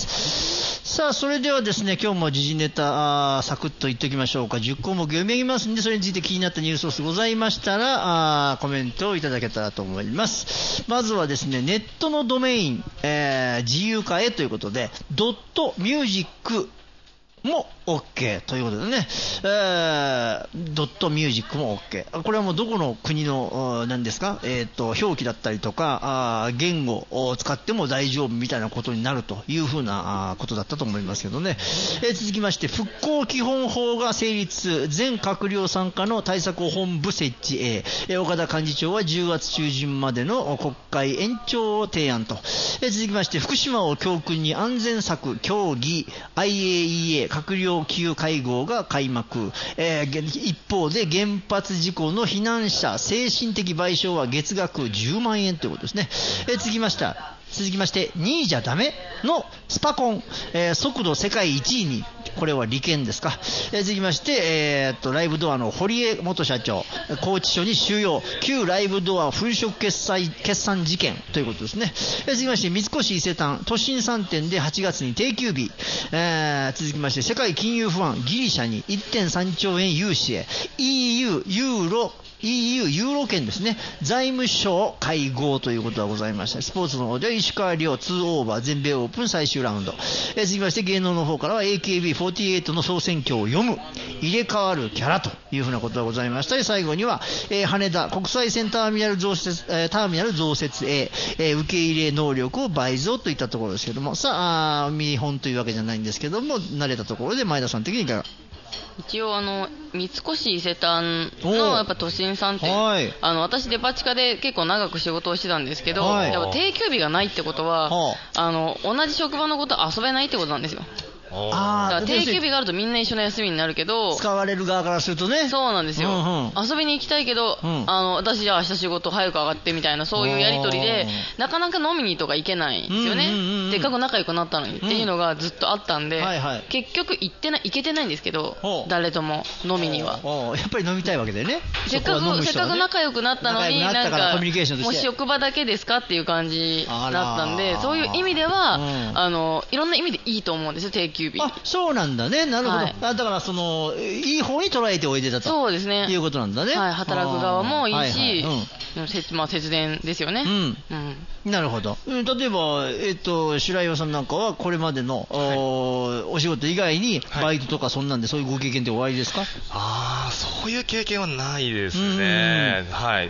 さあそれではですね、今日も時事ネタサクッと言っておきましょうか。10項目読み上げますんで、それについて気になったニュースソースございましたらコメントをいただけたらと思います。まずはですね、ネットのドメイン、自由化へということでドットミュージックも OK ということでね、ドットミュージックも OK。 これはもうどこの国の何ですか、表記だったりとか言語を使っても大丈夫みたいなことになるというふうなことだったと思いますけどね。続きまして、復興基本法が成立、全閣僚参加の対策本部設置へ、岡田幹事長は10月中旬までの国会延長を提案と。続きまして、福島を教訓に安全策協議 IAEA 閣僚級会合が開幕。一方で原発事故の避難者精神的賠償は月額10万円ということですね。続きまして2位じゃダメのスパコン、速度世界1位に、これは利権ですか。続きまして、ライブドアの堀江元社長、拘置所に収容、旧ライブドア粉飾決算事件ということですね。続きまして、三越伊勢丹都心3店で8月に定休日。続きまして、世界金融不安、ギリシャに 1.3 兆円融資へ、EU ユーロ圏ですね、財務省会合ということがございました。スポーツの方では石川遼2オーバー全米オープン最終ラウンド。続きまして、芸能の方からは AKB48 の総選挙を読む、入れ替わるキャラというふうなことがございました。最後には、羽田国際線ターミナル増設へ、受け入れ能力を倍増といったところですけども、さあ見本というわけじゃないんですけども、慣れたところで前田さん的にいかが？ 一応三越伊勢丹のやっぱ都心3店、私デパ地下で結構長く仕事をしてたんですけど、やっぱ定休日がないってことは、同じ職場のこと遊べないってことなんですよ。定休日があるとみんな一緒の休みになるけど、 使われる側からするとね、 そうなんですよ、遊びに行きたいけど、私じゃあ明日仕事早く上がってみたいな、そういうやり取りでなかなか飲みにとか行けないんですよね。せっかく仲良くなったのにっていうのがずっとあったんで、結局行けてないんですけど、誰とも飲みにはやっぱり飲みたいわけでね。 せっかく仲良くなったのに、なんかもう職場だけですかっていう感じだったんで、そういう意味ではいろんな意味でいいと思うんですよ、定休日。 そうなんだね、なるほど。だからいい方に捉えておいでだと、そうですね、いうことなんだね。 働く側もいいし、節電ですよね。 なるほど。例えば白岩さんなんかはこれまでのお仕事以外にバイトとかそんなんで、そういうご経験っておありですか？ そういう経験はないですね。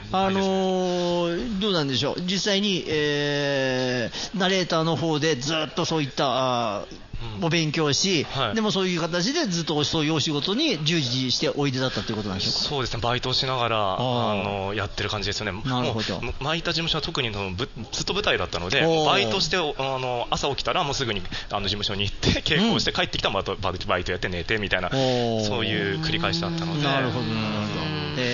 どうなんでしょう、実際にナレーターの方でずっとそういったお勉強し、でもそういう形でずっとそういうお仕事に従事しておいでだったということなんでしょうか？ そうですね、バイトをしながらやってる感じですよね。 なるほど。 前いた事務所は特にずっと舞台だったので、バイトして朝起きたらもうすぐに事務所に行って稽古をして帰ってきたらバイトやって寝てみたいな、そういう繰り返しだったので。 なるほどなるほど。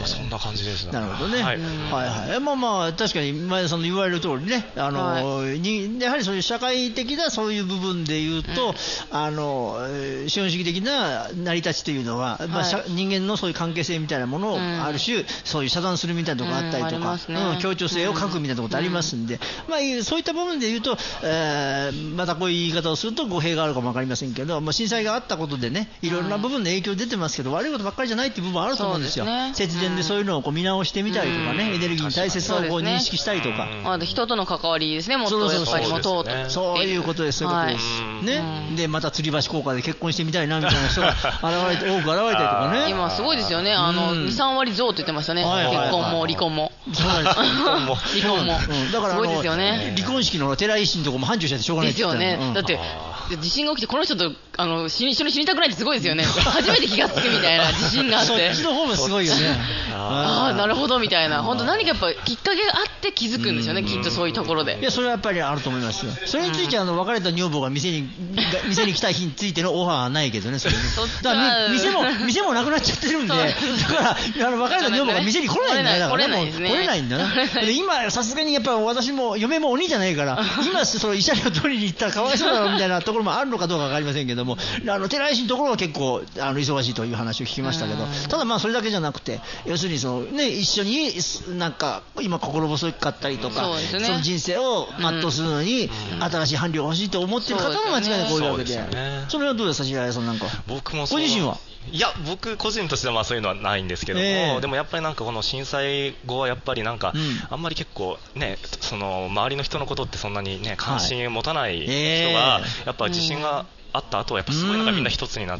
そんな感じですね。 なるほどね。はいはい。まあ確かに前田さんの言われる通りね、やはりそういう社会的なそういう部分で言うと、資本主義的な成り立ちというのは、人間のそういう関係性みたいなものをある種そういう遮断するみたいなところがあったりとか、協調性を欠くみたいなところってありますんで、そういった部分で言うと、またこういう言い方をすると語弊があるかも分かりませんけど、震災があったことでね、いろんな部分で影響出てますけど、悪いことばっかりじゃないっていう部分はあると思うんですよ。節電でそういうのを見直してみたりとかね、エネルギーの大切さを認識したりとか、 人との関わりですね、もっとやっぱりそういうことです、そういうことですね。でまた吊り橋効果で結婚してみたいなみたいな人が多く現れたりとかね。 今すごいですよね。2、3割増って言ってましたね。結婚も離婚も。離婚も。 だからすごいですよね。 離婚式の寺石のとこも繁盛してしょうがないですよね。だって地震が起きてこの人と一緒に死にたくないってすごいですよね。初めて気がつくみたいな地震があって。 そっちの方もすごいよね。 なるほどみたいな。本当何かやっぱきっかけがあって気づくんですよね。きっとそういうところで。 いやそれはやっぱりあると思いますよ。それについて別れた女房が店に来た日についてのオファーはないけどね。それね。だから店もなくなっちゃってるんで、だから別れた女房が店に来ないんだよ。だからもう来れないんだな。今さすがにやっぱ私も嫁も鬼じゃないから、今その慰謝料取りに行ったらかわいそうだろみたいなところもあるのかどうかわかりませんけども、寺石のところは結構忙しいという話を聞きましたけど、ただそれだけじゃなくて、要するに一緒になんか今心細かったりとか、その人生を全うするのに新しい伴侶が欲しいと思っている方も間違いなくこういうわけで、それはどうですか、白井さんなんか。 僕もご自身は。 いや僕個人としてはそういうのはないんですけども、でもやっぱりなんかこの震災後はやっぱりなんか、あんまり結構ね、その周りの人のことってそんなにね関心持たない人がやっぱ地震があった後はやっぱすごいなんかみんな一つになって、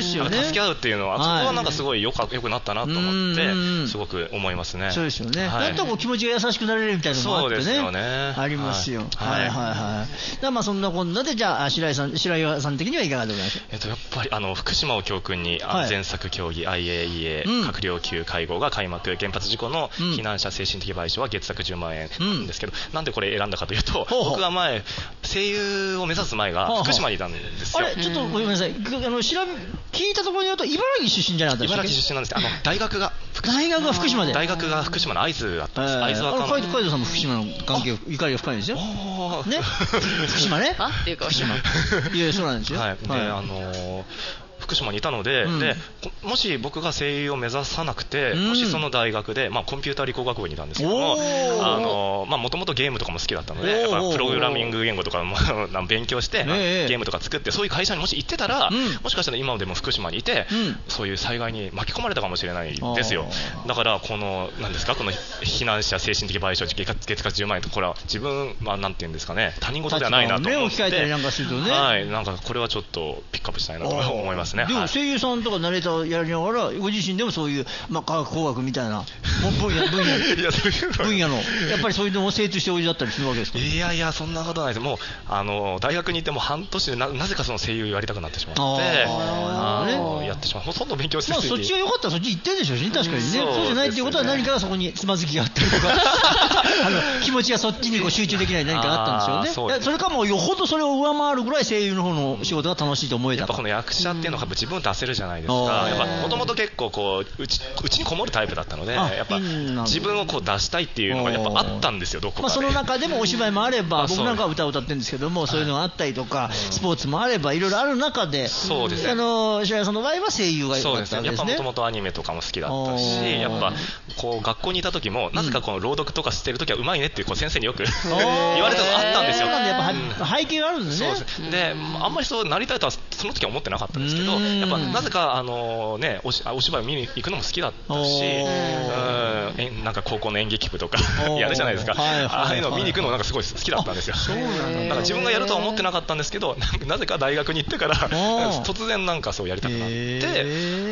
助け合うっていうのは、そこはなんかすごいよくなったなと思ってすごく思いますね。 そうですよね。だと気持ちが優しくなれるみたいなのもあってね、ありますよ。はいはいはい。でそんなこんなでじゃあ白井さん的にはいかがでございましょう。 やっぱり福島を教訓に全策協議 IAEA 閣僚級会合が開幕。原発事故の避難者精神的賠償は月額10万円なんですけど、なんでこれ選んだかというと、僕が前声優を目指す前が福島にいたんですよ。 あれちょっとごめんなさい、聞いたところによると茨城出身じゃなかったですか。 茨城出身なんですけど、大学が福島で。 大学が福島の会津だったんです。会津若松。海藤さんも福島の関係ゆかりが深いですよ。ね。福島ね。 っていうか福島。いやそうなんですよ。 はい。で福島にいたので、もし僕が声優を目指さなくて、もしその大学で、コンピューター理工学部にいたんですけども、もともとゲームとかも好きだったので、プログラミング言語とかも勉強して、ゲームとか作って、そういう会社にもし行ってたら、もしかしたら今でも福島にいて、そういう災害に巻き込まれたかもしれないですよ。だから何ですか、この避難者精神的賠償月額10万円と、これは自分はなんていうんですかね、他人事ではないなと思って、なんかこれはちょっとピックアップしたいなと思いますね。 でも声優さんとかナレーターやりながらご自身でもそういう科学工学みたいな分野のやっぱりそういうのも精通しておいでだったりするわけですか。 いやそんなことないです。もう大学に行っても半年でなぜかその声優やりたくなってしまってやってしまう。ほとんど勉強してそっちが良かったらそっち行ってるでしょうしね、確かにね。そうじゃないっていうことは何かがそこにつまずきがあったりとか気持ちがそっちに集中できない何かあったんでしょうね。それかもよほどそれを上回るぐらい声優の方の仕事が楽しいと思えた。 やっぱこの役者っていうのが自分を出せるじゃないですか。もともと結構うちにこもるタイプだったので、やっぱ自分を出したいっていうのがやっぱあったんですよ、どこかで。 その中でもお芝居もあれば、僕なんかは歌を歌ってるんですけども、そういうのがあったりとか、スポーツもあればいろいろある中で、 そうですね。 白井さんの場合は声優が良かったわけですね。 やっぱもともとアニメとかも好きだったし、やっぱ学校にいた時もなぜか朗読とかしてる時はうまいねっていう先生によく言われたのがあったんですよ。 やっぱ背景があるんですね。 であんまりそうなりたいとはその時は思ってなかったんですけど、やっぱなぜかお芝居見に行くのも好きだったし、なんか高校の演劇部とかやるじゃないですか。ああいうのを見に行くのなんかすごい好きだったんですよ。なんか自分がやるとは思ってなかったんですけど、なぜか大学に行ってから突然なんかそうやりたくなって、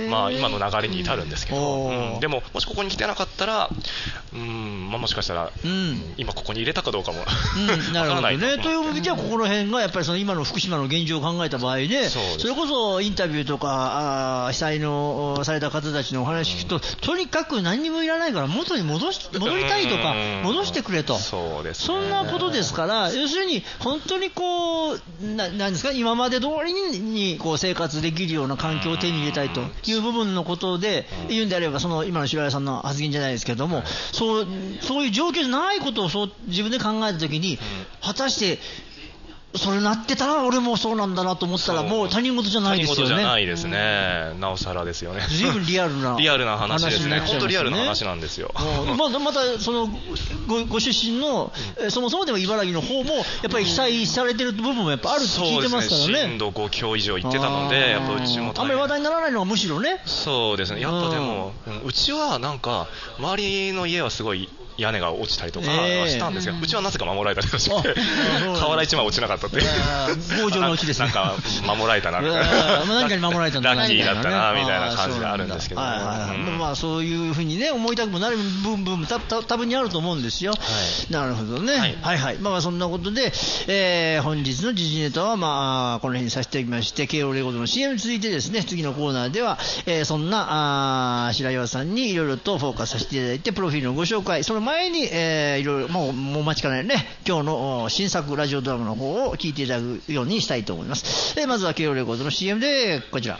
今の流れに至るんですけど、でももしここに来てなかったら、もしかしたら今ここに入れたかどうかもわからないね。 という意味ではここの辺がやっぱり今の福島の現状を考えた場合で、それこそインタビューとか被災のされた方たちのお話聞くと、とにかく何にもいらないからから元に戻りたいとか、戻してくれと、 そうですね、 そんなことですから、要するに本当にこうなんですか、今まで通りにこう生活できるような環境を手に入れたいという部分のことで言うんであれば、その今の白岩さんの発言じゃないですけども、そういう状況じゃないことを自分で考えたときに、果たしてそれなってたら俺もそうなんだなと思ったら、もう他人事じゃないですよね。 他人事じゃないですね、なおさらですよね。 随分リアルな話ですね。本当リアルな話なんですよ。 またその ご出身のそもそもでも茨城の方もやっぱり被災されてる部分もやっぱあるって聞いてますからね。 震度5強以上行ってたので、やっぱうちもあんまり話題にならないのがむしろね。 そうですね。やっぱでもうちはなんか周りの家はすごい屋根が落ちたりとかはしたんですが、うちはなぜか守られたりとかして、瓦一枚落ちなかったっていう、 強情のうちですね。 なんか守られたなみたいな、 何かに守られたんだなラッキーだったなみたいな感じがあるんですけど、 まあそういうふうにね思いたくもなる部分も多分にあると思うんですよ。なるほどね。はいはい。まあそんなことで本日の時事ネタはまあこの辺にさせておきまして、慶応レコードの CM に続いてですね、次のコーナーではそんな白岩さんにいろいろとフォーカスさせていただいて、プロフィールのご紹介、その前にいろいろもう待ちかねね、今日の新作ラジオドラマの方を聞いていただくようにしたいと思います。まずは慶応レコードの CM でこちら。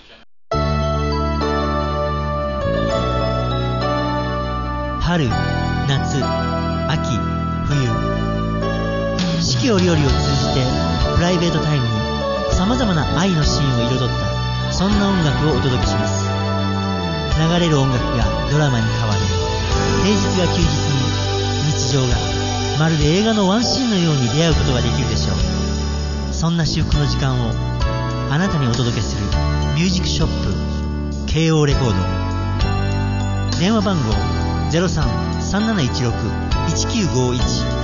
春、夏、秋、冬、四季折々を通じてプライベートタイムに様々な愛のシーンを彩ったそんな音楽をお届けします。流れる音楽がドラマに変わる、平日が休日に日常がまるで映画のワンシーンのように出会うことができるでしょう。そんな至福の時間をあなたにお届けするミュージックショップ慶応レコード。電話番号 03-3716-1951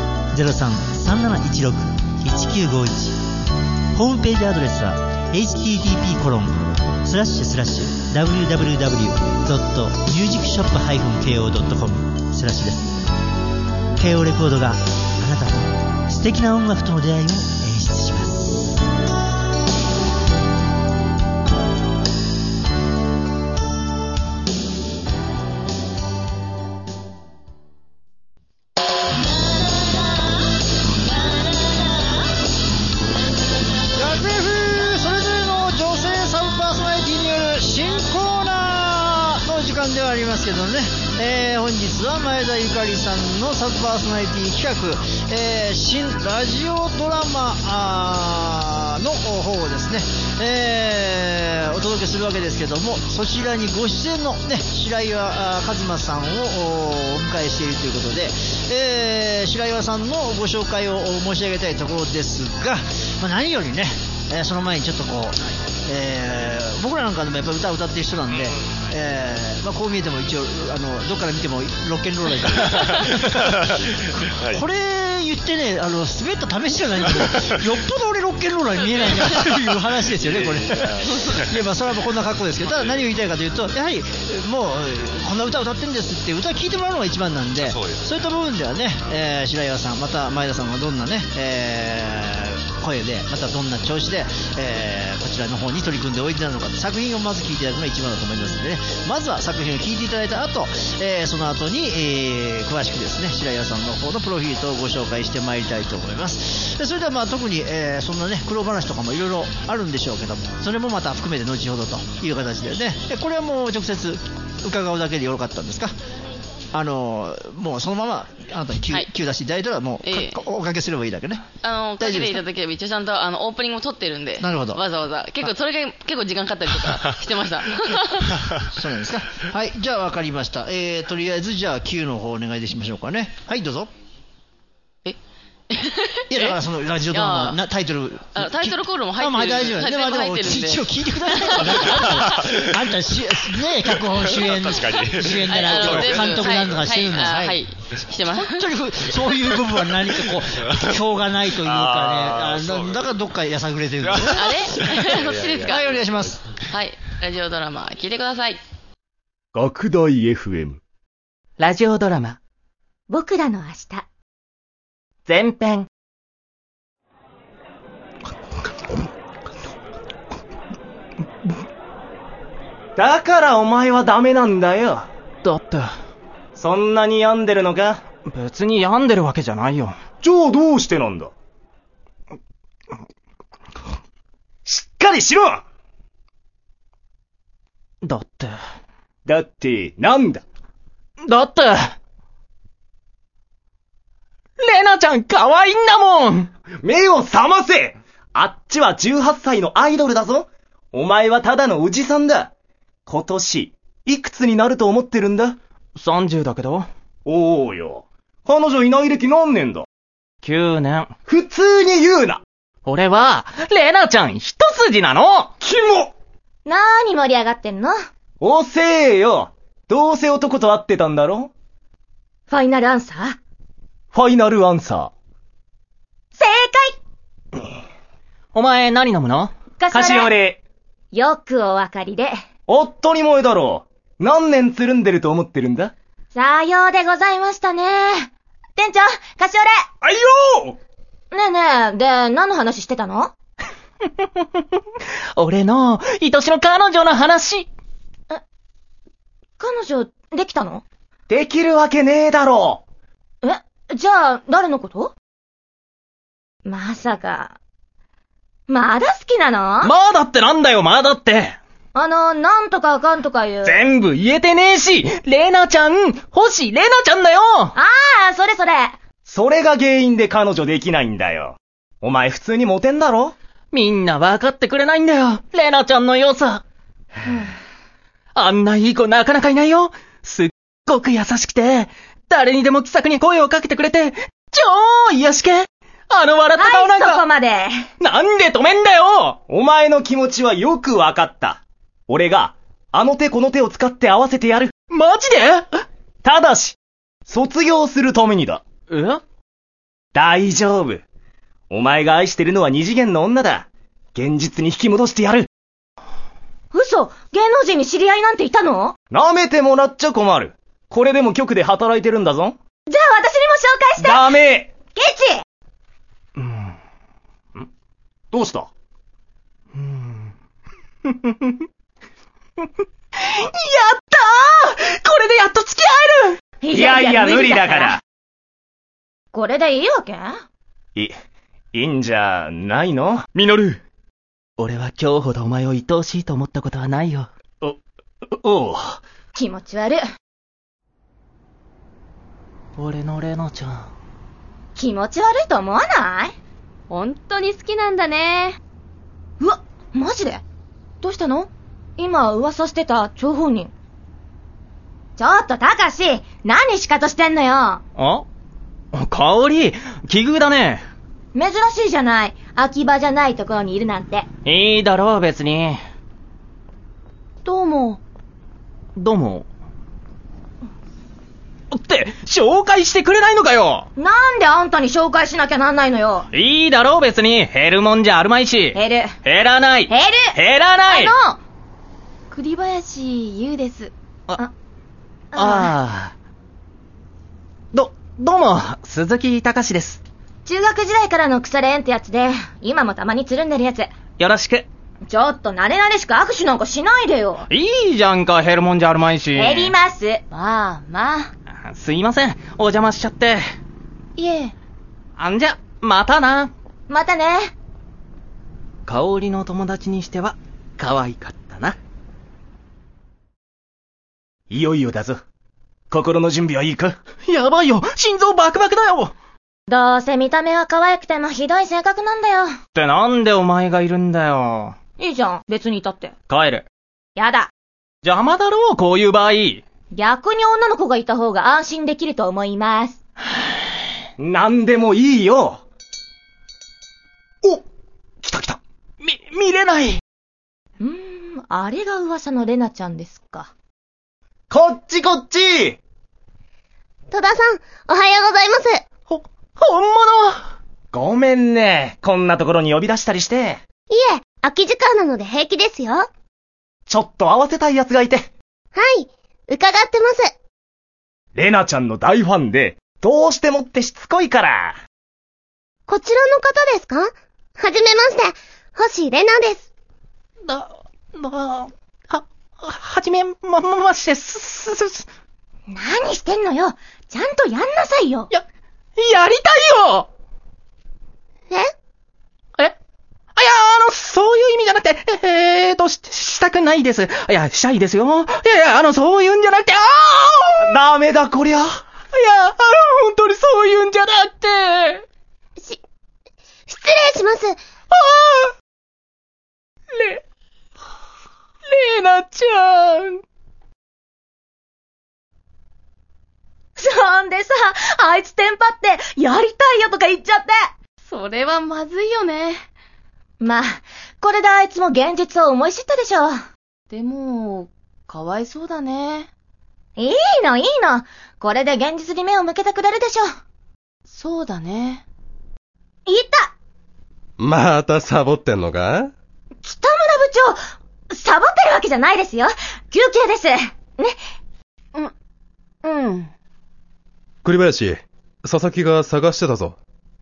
03-3716-1951。ホームページアドレスは http://www.musicshop-ko.com/ です。慶応レコードがあなたと素敵な音楽との出会いを演出します。 それぞれの女性サブパーソナリティによる新コーナーの時間ではありますけどね、本日は前田ゆかりさんのサブパーソナリティ企画、新ラジオドラマの方をですね、お届けするわけですけども、そちらにご出演の、ね、白岩和馬さんをお迎えしているということで、白岩さんのご紹介を申し上げたいところですが、何よりね、その前にちょっとこう、僕らなんかでもやっぱり歌を歌ってる人なんで、こう見えても一応どっから見てもロッケンローラーこれ言ってね、滑った試しじゃないんだけど、よっぽど俺ロッケンローラーに見えないなという話ですよね、これ。それはもうこんな格好ですけど、ただ何を言いたいかというと、やはりもうこんな歌を歌ってるんですって歌を聴いてもらうのが一番なんで、そういった部分ではね、白岩さんまた前田さんがどんなね、声でまたどんな調子で、こちらの方に取り組んでおいてなのか、作品をまず聴いていただくのが一番だと思いますので、ね、まずは作品を聴いていただいた後、その後に、詳しくですね白岩さんの方のプロフィールとご紹介してまいりたいと思います。でそれでは特に、そんなね苦労話とかもいろいろあるんでしょうけども、それもまた含めて後ほどという形でね、これはもう直接伺うだけでよかったんですか？もうそのままあなたに Q、はい、Q 出していただいたらもう、おかけすればいいだけね。 かけていただければ一応ちゃんとオープニングも撮ってるんで。なるほど。わざわざ結構それが結構時間かかったりとかしてました。 そうなんですか。はい、じゃあ分かりました。とりあえずじゃあ Q の方お願いしましょうかね。はい、どうぞ。いやだからそのラジオドラマタイトルコールも入ってる。 大丈夫。でも一応聞いてください。あんたね脚本主演なら監督なんとかしてるんだ。 はい。してます。 本当にそういう部分は何かこう票がないというかね。だからどっかやさぐれてるんだね。 あれ？そっちですか。 はい、お願いします。 はい、ラジオドラマ聞いてください。 学大 FM ラジオドラマ僕らの明日前編。 だからお前はダメなんだよ。 だってそんなに病んでるのか？ 別に病んでるわけじゃないよ。 じゃあどうしてなんだ？しっかりしろ！ だって、 なんだ？ だって、レナちゃん可愛いんだもん！ 目を覚ませ！あっちは18歳のアイドルだぞ。お前はただのおじさんだ。今年、いくつになると思ってるんだ？ 30だけど。 おーよ。彼女いない歴何年だ ？9年。 普通に言うな。 俺は、レナちゃん一筋なの。 キモ！ なーに盛り上がってんの？ 遅えよ。どうせ男と会ってたんだろ？ ファイナルアンサー？ ファイナルアンサー。正解！ お前何飲むの？ カシオレ。 よくお分かりで。 夫にもえだろ。何年つるんでると思ってるんだ？ さようでございましたね。店長、カシオレ！ あいよー！ねえねえ、で、何の話してたの？ 俺の、愛しの彼女の話。 彼女、できたの？ できるわけねえだろ。 じゃあ、誰のこと？まさか、まだ好きなの？ まだってなんだよ、まだって。 なんとかかんとか言う。 全部言えてねえし、レナちゃん、星レナちゃんだよ。 ああ、それ。 それが原因で彼女できないんだよ。お前普通にモテんだろ？ みんな分かってくれないんだよ、レナちゃんの良さ。あんないい子なかなかいないよ。すっごく優しくて、誰にでも気さくに声をかけてくれて、超癒し系。笑った顔なんか。 はい、そこまで。 なんで止めんだよ！ お前の気持ちはよく分かった。俺が、あの手この手を使って合わせてやる。 マジで？ ただし、卒業するためにだ。大丈夫。お前が愛してるのは二次元の女だ。現実に引き戻してやる。 嘘？芸能人に知り合いなんていたの？ 舐めてもらっちゃ困る。これでも局で働いてるんだぞ。 じゃあ私にも紹介して。 ダメ！ ケチ！ どうした？ やったー！これでやっと付き合える！ いや無理だから。 これでいいわけ？ いいんじゃないの？ ミノル。俺は今日ほどお前を愛おしいと思ったことはないよ。 おう。 気持ち悪い。 俺のレナちゃん。 気持ち悪いと思わない？ 本当に好きなんだね。 うわ、マジで？どうしたの？今噂してた張本人。ちょっとタカシ、何しかとしてんのよ。 香り、奇遇だね。 珍しいじゃない。秋葉じゃないところにいるなんて。 いいだろう、別に。 どうも。 って、紹介してくれないのかよ！ なんであんたに紹介しなきゃなんないのよ。 いいだろう、別に。減るもんじゃあるまいし。 減らない。 減らない。 栗林優です。 どうも、鈴木隆です。 中学時代からの腐れ縁ってやつで、今もたまにつるんでるやつ。 よろしく。 ちょっと慣れ慣れしく握手なんかしないでよ。 いいじゃんか、減るもんじゃあるまいし。 減ります。 まあ。 すいません、お邪魔しちゃって。 いえ。 じゃ、またな。 またね。 香りの友達にしては、可愛かったな。 いよいよだぞ。心の準備はいいか？ やばいよ、心臓バクバクだよ。 どうせ見た目は可愛くてもひどい性格なんだよ。 ってなんでお前がいるんだよ。 いいじゃん、別にいたって。 帰る。 やだ。 邪魔だろう、こういう場合。 逆に女の子がいた方が安心できると思います。 なんでもいいよ。お！来た。 見れない。 あれが噂のレナちゃんですか。 こっち戸田さん、おはようございます。 本物？ ごめんね。こんなところに呼び出したりして。 いえ、空き時間なので平気ですよ。 ちょっと会わせたい奴がいて。 はい、伺ってます。 レナちゃんの大ファンで、どうしてもってしつこいから。 こちらの方ですか？はじめまして、星レナです。 はじめまして、 何してんのよ。ちゃんとやんなさいよ。 やりたいよ。そういう意味じゃなくて、したくないです。したいですよ。そういうんじゃなくて、 ダメだこりゃ。 本当にそういうんじゃなくて。 失礼します。 レナちゃん。 そんでさ、あいつテンパって、やりたいよとか言っちゃって。 それはまずいよね。 まあ、これであいつも現実を思い知ったでしょ。 でも、かわいそうだね。 いいの。これで現実に目を向けてくれるでしょ。 そうだね。 言った。 またサボってんのか？ 北村部長、サボってるわけじゃないですよ。休憩です。ね。 うん。 栗林、佐々木が探してたぞ。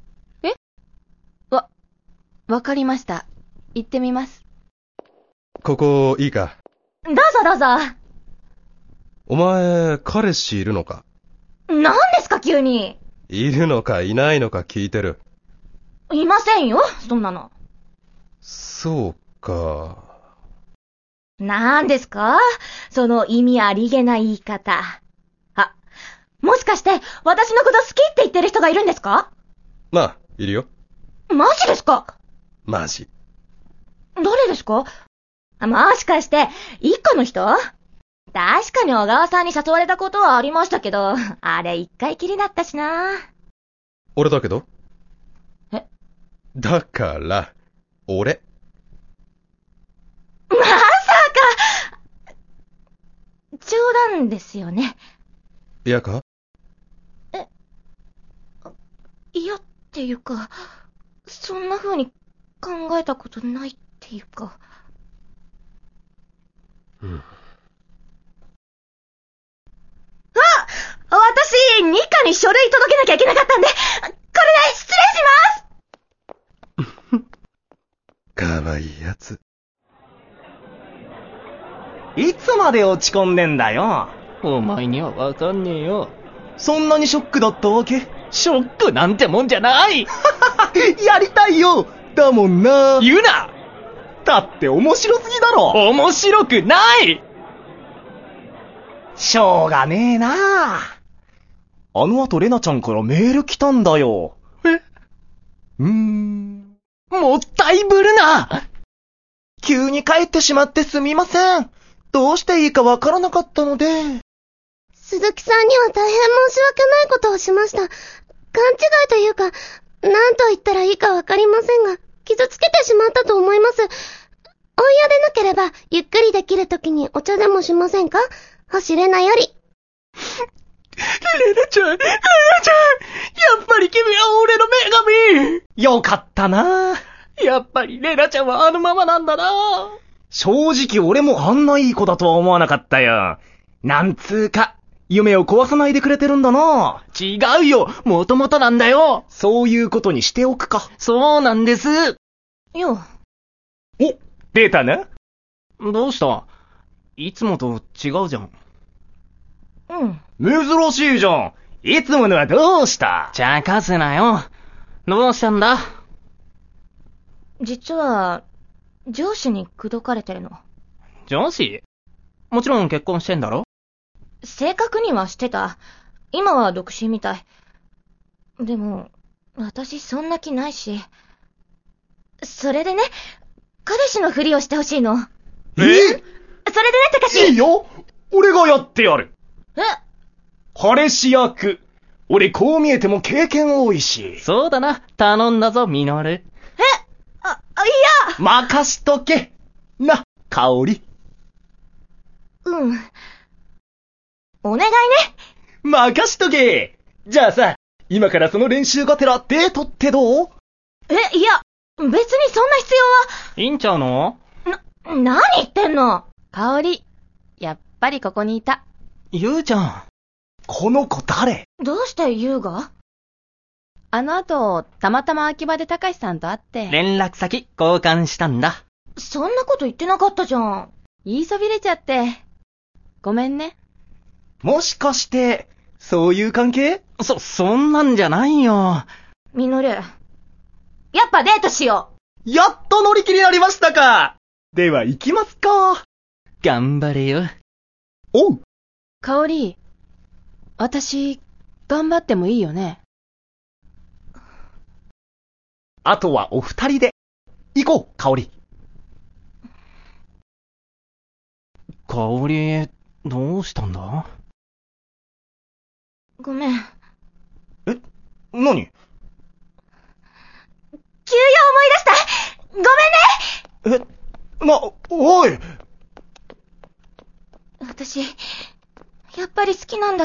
わかりました。行ってみます。 ここ、いいか？ どうぞ。 お前、彼氏いるのか？ 何ですか急に。 いるのかいないのか聞いてる。 いませんよ、そんなの。 そうか。 何ですか？その意味ありげな言い方。もしかして、私のこと好きって言ってる人がいるんですか？ まあ、いるよ。 マジですか？ マジ。 誰ですか？もしかして、一家の人？確かに小川さんに誘われたことはありましたけど、あれ一回きりだったしな。 俺だけど？ だから、俺。 まさか冗談ですよね。 嫌か？ 嫌っていうか、そんな風に考えたことないっていうか。私、ニカに書類届けなきゃいけなかったんで、これで失礼しますかわいいやつ。 いつまで落ち込んでんだよ。 お前にはわかんねえよ。 そんなにショックだったわけ？ ショックなんてもんじゃないやりたいよだもんな。 言うな。 だって面白すぎだろ。 面白くない。 しょうがねえな。あの後レナちゃんからメール来たんだよ。 もったいぶるな。 急に帰ってしまってすみません。どうしていいかわからなかったので。 鈴木さんには大変申し訳ないことをしました。勘違いというか、何と言ったらいいかわかりませんが、傷つけてしまったと思います。お嫌でなければ、ゆっくりできるときにお茶でもしませんか？星レナより。 レナちゃん、やっぱり君は俺の女神。 よかったな。 やっぱりレナちゃんはあのままなんだな。 正直俺もあんないい子だとは思わなかったよ。なんつうか、夢を壊さないでくれてるんだな。 違うよ、もともとなんだよ。 そういうことにしておくか。 そうなんです。 よ。 お、出たね。 どうした？いつもと違うじゃん。 珍しいじゃん。いつものはどうした？ 茶化すなよ。どうしたんだ？ 実は、上司に口説かれてるの。 上司？もちろん結婚してんだろ？ 正確にはしてた。今は独身みたい。でも、私そんな気ないし。それでね、彼氏のふりをしてほしいの。 それでね、 たかし。 いいよ。俺がやってやる。彼氏役。俺こう見えても経験多いし。 そうだな。頼んだぞ、ミノル。 いや。 任しとけ。な、香織。 お願いね。 任しとけ。じゃあさ、今からその練習がてらデートってどう？ いや、別にそんな必要は。いいんちゃうの？ 何言ってんの？ 香織、やっぱりここにいた。 ゆうちゃん。 この子誰？ どうしてゆうが？ あの後、たまたま秋葉でたかしさんと会って。 連絡先交換したんだ。 そんなこと言ってなかったじゃん。 言いそびれちゃって。ごめんね。 もしかして、そういう関係？ そんなんじゃないよ。 ミノル、やっぱデートしよう。やっと乗り気になりましたか。では行きますか。 頑張れよ。 おう。 香織、私、頑張ってもいいよね。 あとはお二人で。行こう、香織。 香織、どうしたんだ？ ごめん。 何？ 急用思い出した！ごめんね！ おい！ 私、やっぱり好きなんだ。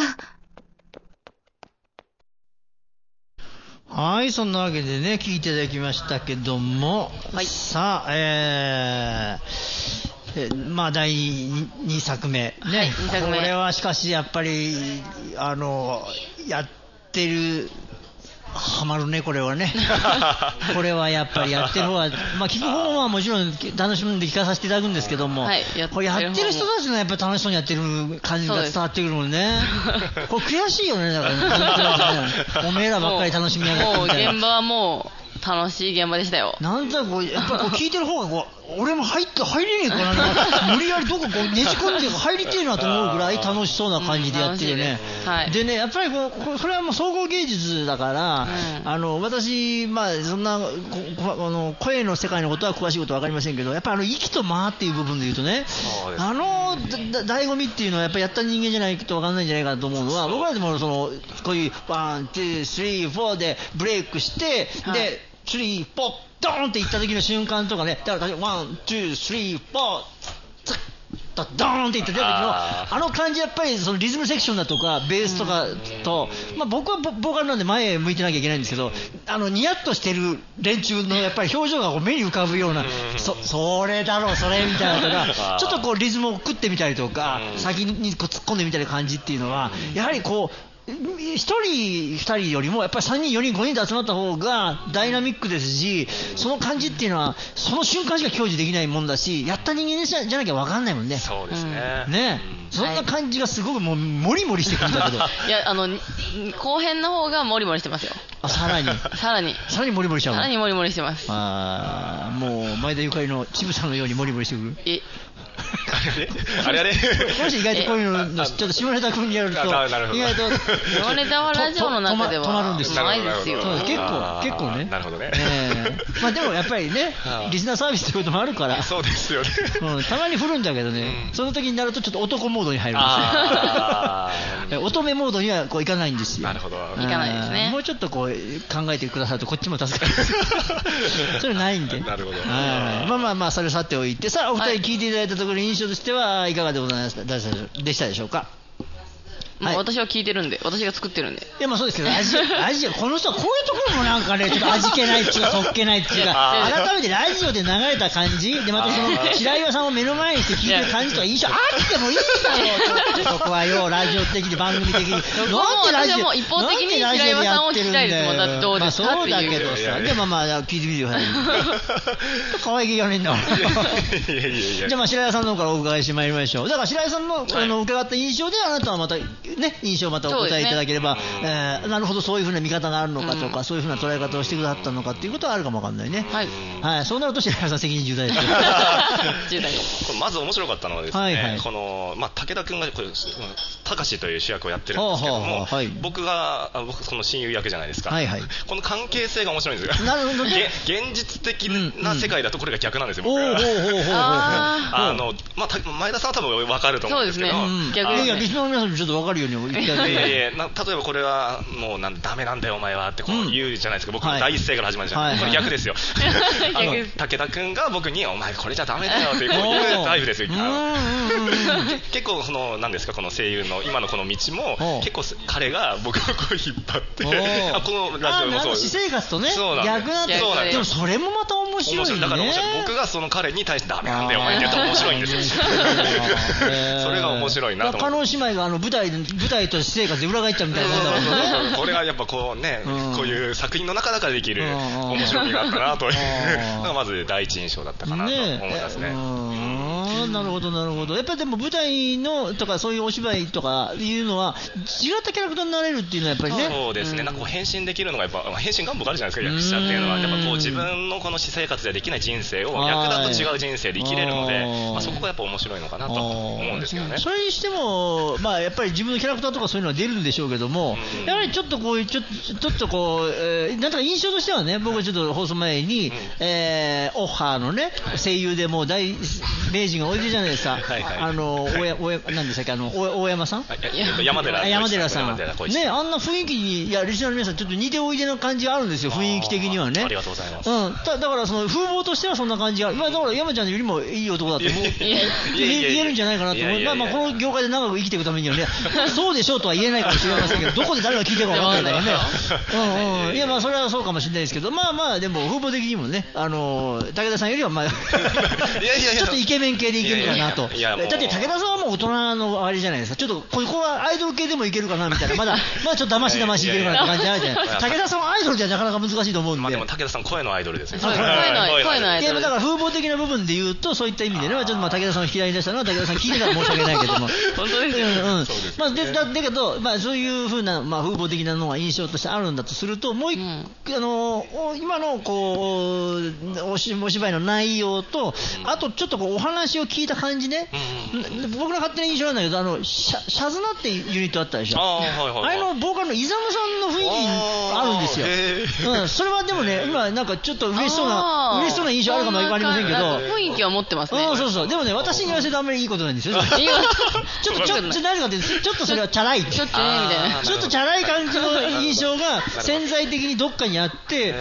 はい、そんなわけでね、聞いていただきましたけども、 はい、 さあ、まあ、第2作目。ね、 はい、2作目。 これはしかし、やっぱり、やってる、ハマるね、これはね。これはやっぱりやってる方は、まあ、聞く方はもちろん楽しんで聞かさせていただくんですけども、 はい、 これやってる人たちのやっぱり楽しそうにやってる感じが伝わってくるもんね。これ悔しいよね、だからね。おめえらばっかり楽しみやがってみたいな。 もう現場はもう、楽しい現場でしたよ。 なんだこう、やっぱこう聞いてる方が俺も入れねえかな、無理やりどここうねじ込んで入りてえなと思うぐらい楽しそうな感じでやってるね。でね、やっぱりそれはもう総合芸術だから、私、まあそんな声の世界のことは詳しいことは分かりませんけど、やっぱり息と間っていう部分で言うとね、醍醐味っていうのはやっぱりやった人間じゃないと分かんないんじゃないかなと思うのは、僕らでもこういうワン、ツー、スリー、フォーでブレイクして、でスリー、ポッ、ドーンっていった時の瞬間とかね、だからワン、ツー、スリー、フォー、ツッ、ドーンっていった時の感じ、やっぱりそのリズムセクションだとかベースとかと、まあ僕はボーカルなんで前へ向いてなきゃいけないんですけど、ニヤッとしてる連中のやっぱり表情がこう目に浮かぶような、それだろうそれみたいなとか、ちょっとこうリズムを食ってみたりとか、先にこう突っ込んでみたいな感じっていうのは、やはりこう1人2人よりもやっぱり3人4人5人で集まった方がダイナミックですし、その感じっていうのはその瞬間しか享受できないもんだし、やった人間じゃなきゃ分かんないもんね。 そうですね。 ね、そんな感じがすごくもうモリモリしてくるんだけど。 いや後編の方がモリモリしてますよ。 さらにモリモリしちゃうの。 さらにモリモリしてます。 もう前田ゆかりの渋さんのようにモリモリしてくる。 あれもし意外とこういうのちょっと下ネタ君にやると意外と下ネタはラジオの中では止まるんですよ。 ないですよ。 結構ね。 なるほどね。 まあでもやっぱりね、リスナーサービスということもあるから、 そうですよね。 たまに振るんだけどね、その時になるとちょっと男モードに入るんですよ。乙女モードにはこういかないんですよ。 なるほど。 いかないですね。 もうちょっとこう考えてくださるとこっちも助かる。それないんで。 なるほど。 まあそれさておいて、さあお二人聞いていただいたところ印象としてはいかがでございましたでしたでしょうか。 私は聞いてるんで、私が作ってるんで。 いやまあそうですけど、味この人はこういうところもなんかね、ちょっと味気ないっていうかそっけないっていうか、改めてラジオで流れた感じで、またその白岩さんを目の前にして聞いてる感じとか印象あってもいいだろう。ちょっとそこはよ、ラジオ的に番組的になんでラジオも一方的に白岩さんを聞きたいですもん。だってどうですかっていう。 そうだけどさ、でもまあ聞いてみるよ。可愛げがねえんだ。じゃあまあ白岩さんの方からお伺いしてまいりましょう。だから白岩さんの伺った印象で、あなたはまたね、印象をまたお答えいただければ、なるほどそういうふうな見方があるのかとか、そういうふうな捉え方をしてくださったのかっていうことはあるかもわかんないね。はい。そうなると白岩さん責任重大ですよ。 重大です。 まず面白かったのはですね、この武田君が高志という主役をやってるんですけども、僕その親友役じゃないですか。この関係性が面白いんですよ。 なるほどね。 現実的な世界だとこれが逆なんですよ。僕は。前田さんは多分分かると思うんですけど。 そうですね。逆に。 いやリスナーの皆さんにちょっと分かるように言ってあげて。 例えばこれはもうダメなんだよお前はってこう言うじゃないですか。僕の第一声から始まるじゃないですか。これ逆ですよ。武田君が僕にお前これじゃダメだよってこう言うタイプですよ。結構何ですか、この声優の今のこの道も結構彼が僕をこう引っ張ってこのラジオもそう私生活とね逆なんで、でもそれもまた面白いね。 だから僕がその彼に対してダメなんだよお前って言ったら面白いんですよ。それが面白いなと思って。 加納姉妹が舞台と私生活で裏返っちゃうみたいなもんだもんね。 これがやっぱこうね、こういう作品の中だからできる面白みがあったなというのがまず第一印象だったかなと思いますね。 なるほどなるほど。やっぱりでも舞台のとかそういうお芝居とかいうのは違ったキャラクターになれるっていうのはやっぱりね。 そうですね。なんかこう変身できるのがやっぱ変身願望があるじゃないですか、役者っていうのは。やっぱこう自分のこの私生活でできない人生を役だと違う人生で生きれるので、そこがやっぱ面白いのかなと思うんですけどね。 それにしてもまあやっぱり自分のキャラクターとかそういうのは出るんでしょうけども、やはりちょっとこうちょっとこう、なんとか印象としてはね、僕はちょっと放送前に、オッハーのね声優でもう大名人がおいでるじゃないですか。何でしたっけ、大山さん、 山寺さんね、あんな雰囲気に、いやリスナーの皆さんちょっと似ておいでな感じがあるんですよ、雰囲気的にはね。 ありがとうございます。 だからその風貌としてはそんな感じが、まあだから山ちゃんよりもいい男だって言えるんじゃないかなと思う。まあこの業界で長く生きていくためにはね、そうでしょうとは言えないかもしれませんけど、どこで誰が聞いてるか分かんないからね。いやまあそれはそうかもしれないですけど、まあでも風貌的にもね、武田さんよりはまあちょっとイケメン系でいけるかなと。だって武田さんはもう大人のあれじゃないですか。ちょっとここはアイドル系でもいけるかなみたいな、まだちょっとだましいけるかなって感じあるじゃない。武田さんはアイドルじゃなかなか難しいと思うんで。 まあでも武田さん声のアイドルですよ。 声のアイドル。 だから風貌的な部分で言うとそういった意味でね、ちょっと武田さんを引き合いに出したのは武田さん聞いてたら申し訳ないけども。 本当ですよ。 まあだけどまあそういう風なまあ風貌的なのが印象としてあるんだとすると、もう今のこうお芝居の内容と、あとちょっとこうお話を聞いた感じね、僕の勝手な印象なんだけど、シャズナっていうユニットあったでしょ。あれのボーカルのイザムさんの雰囲気あるんですよ。それはでもね、今なんかちょっと嬉しそうな印象あるかもわかりませんけど、 雰囲気は持ってますね。 そうでもね、私に言わせるとあんまりいいことなんですよ。ちょっと何かってちょっとそれはチャラい、ちょっとチャラい感じの印象が潜在的にどっかにあって、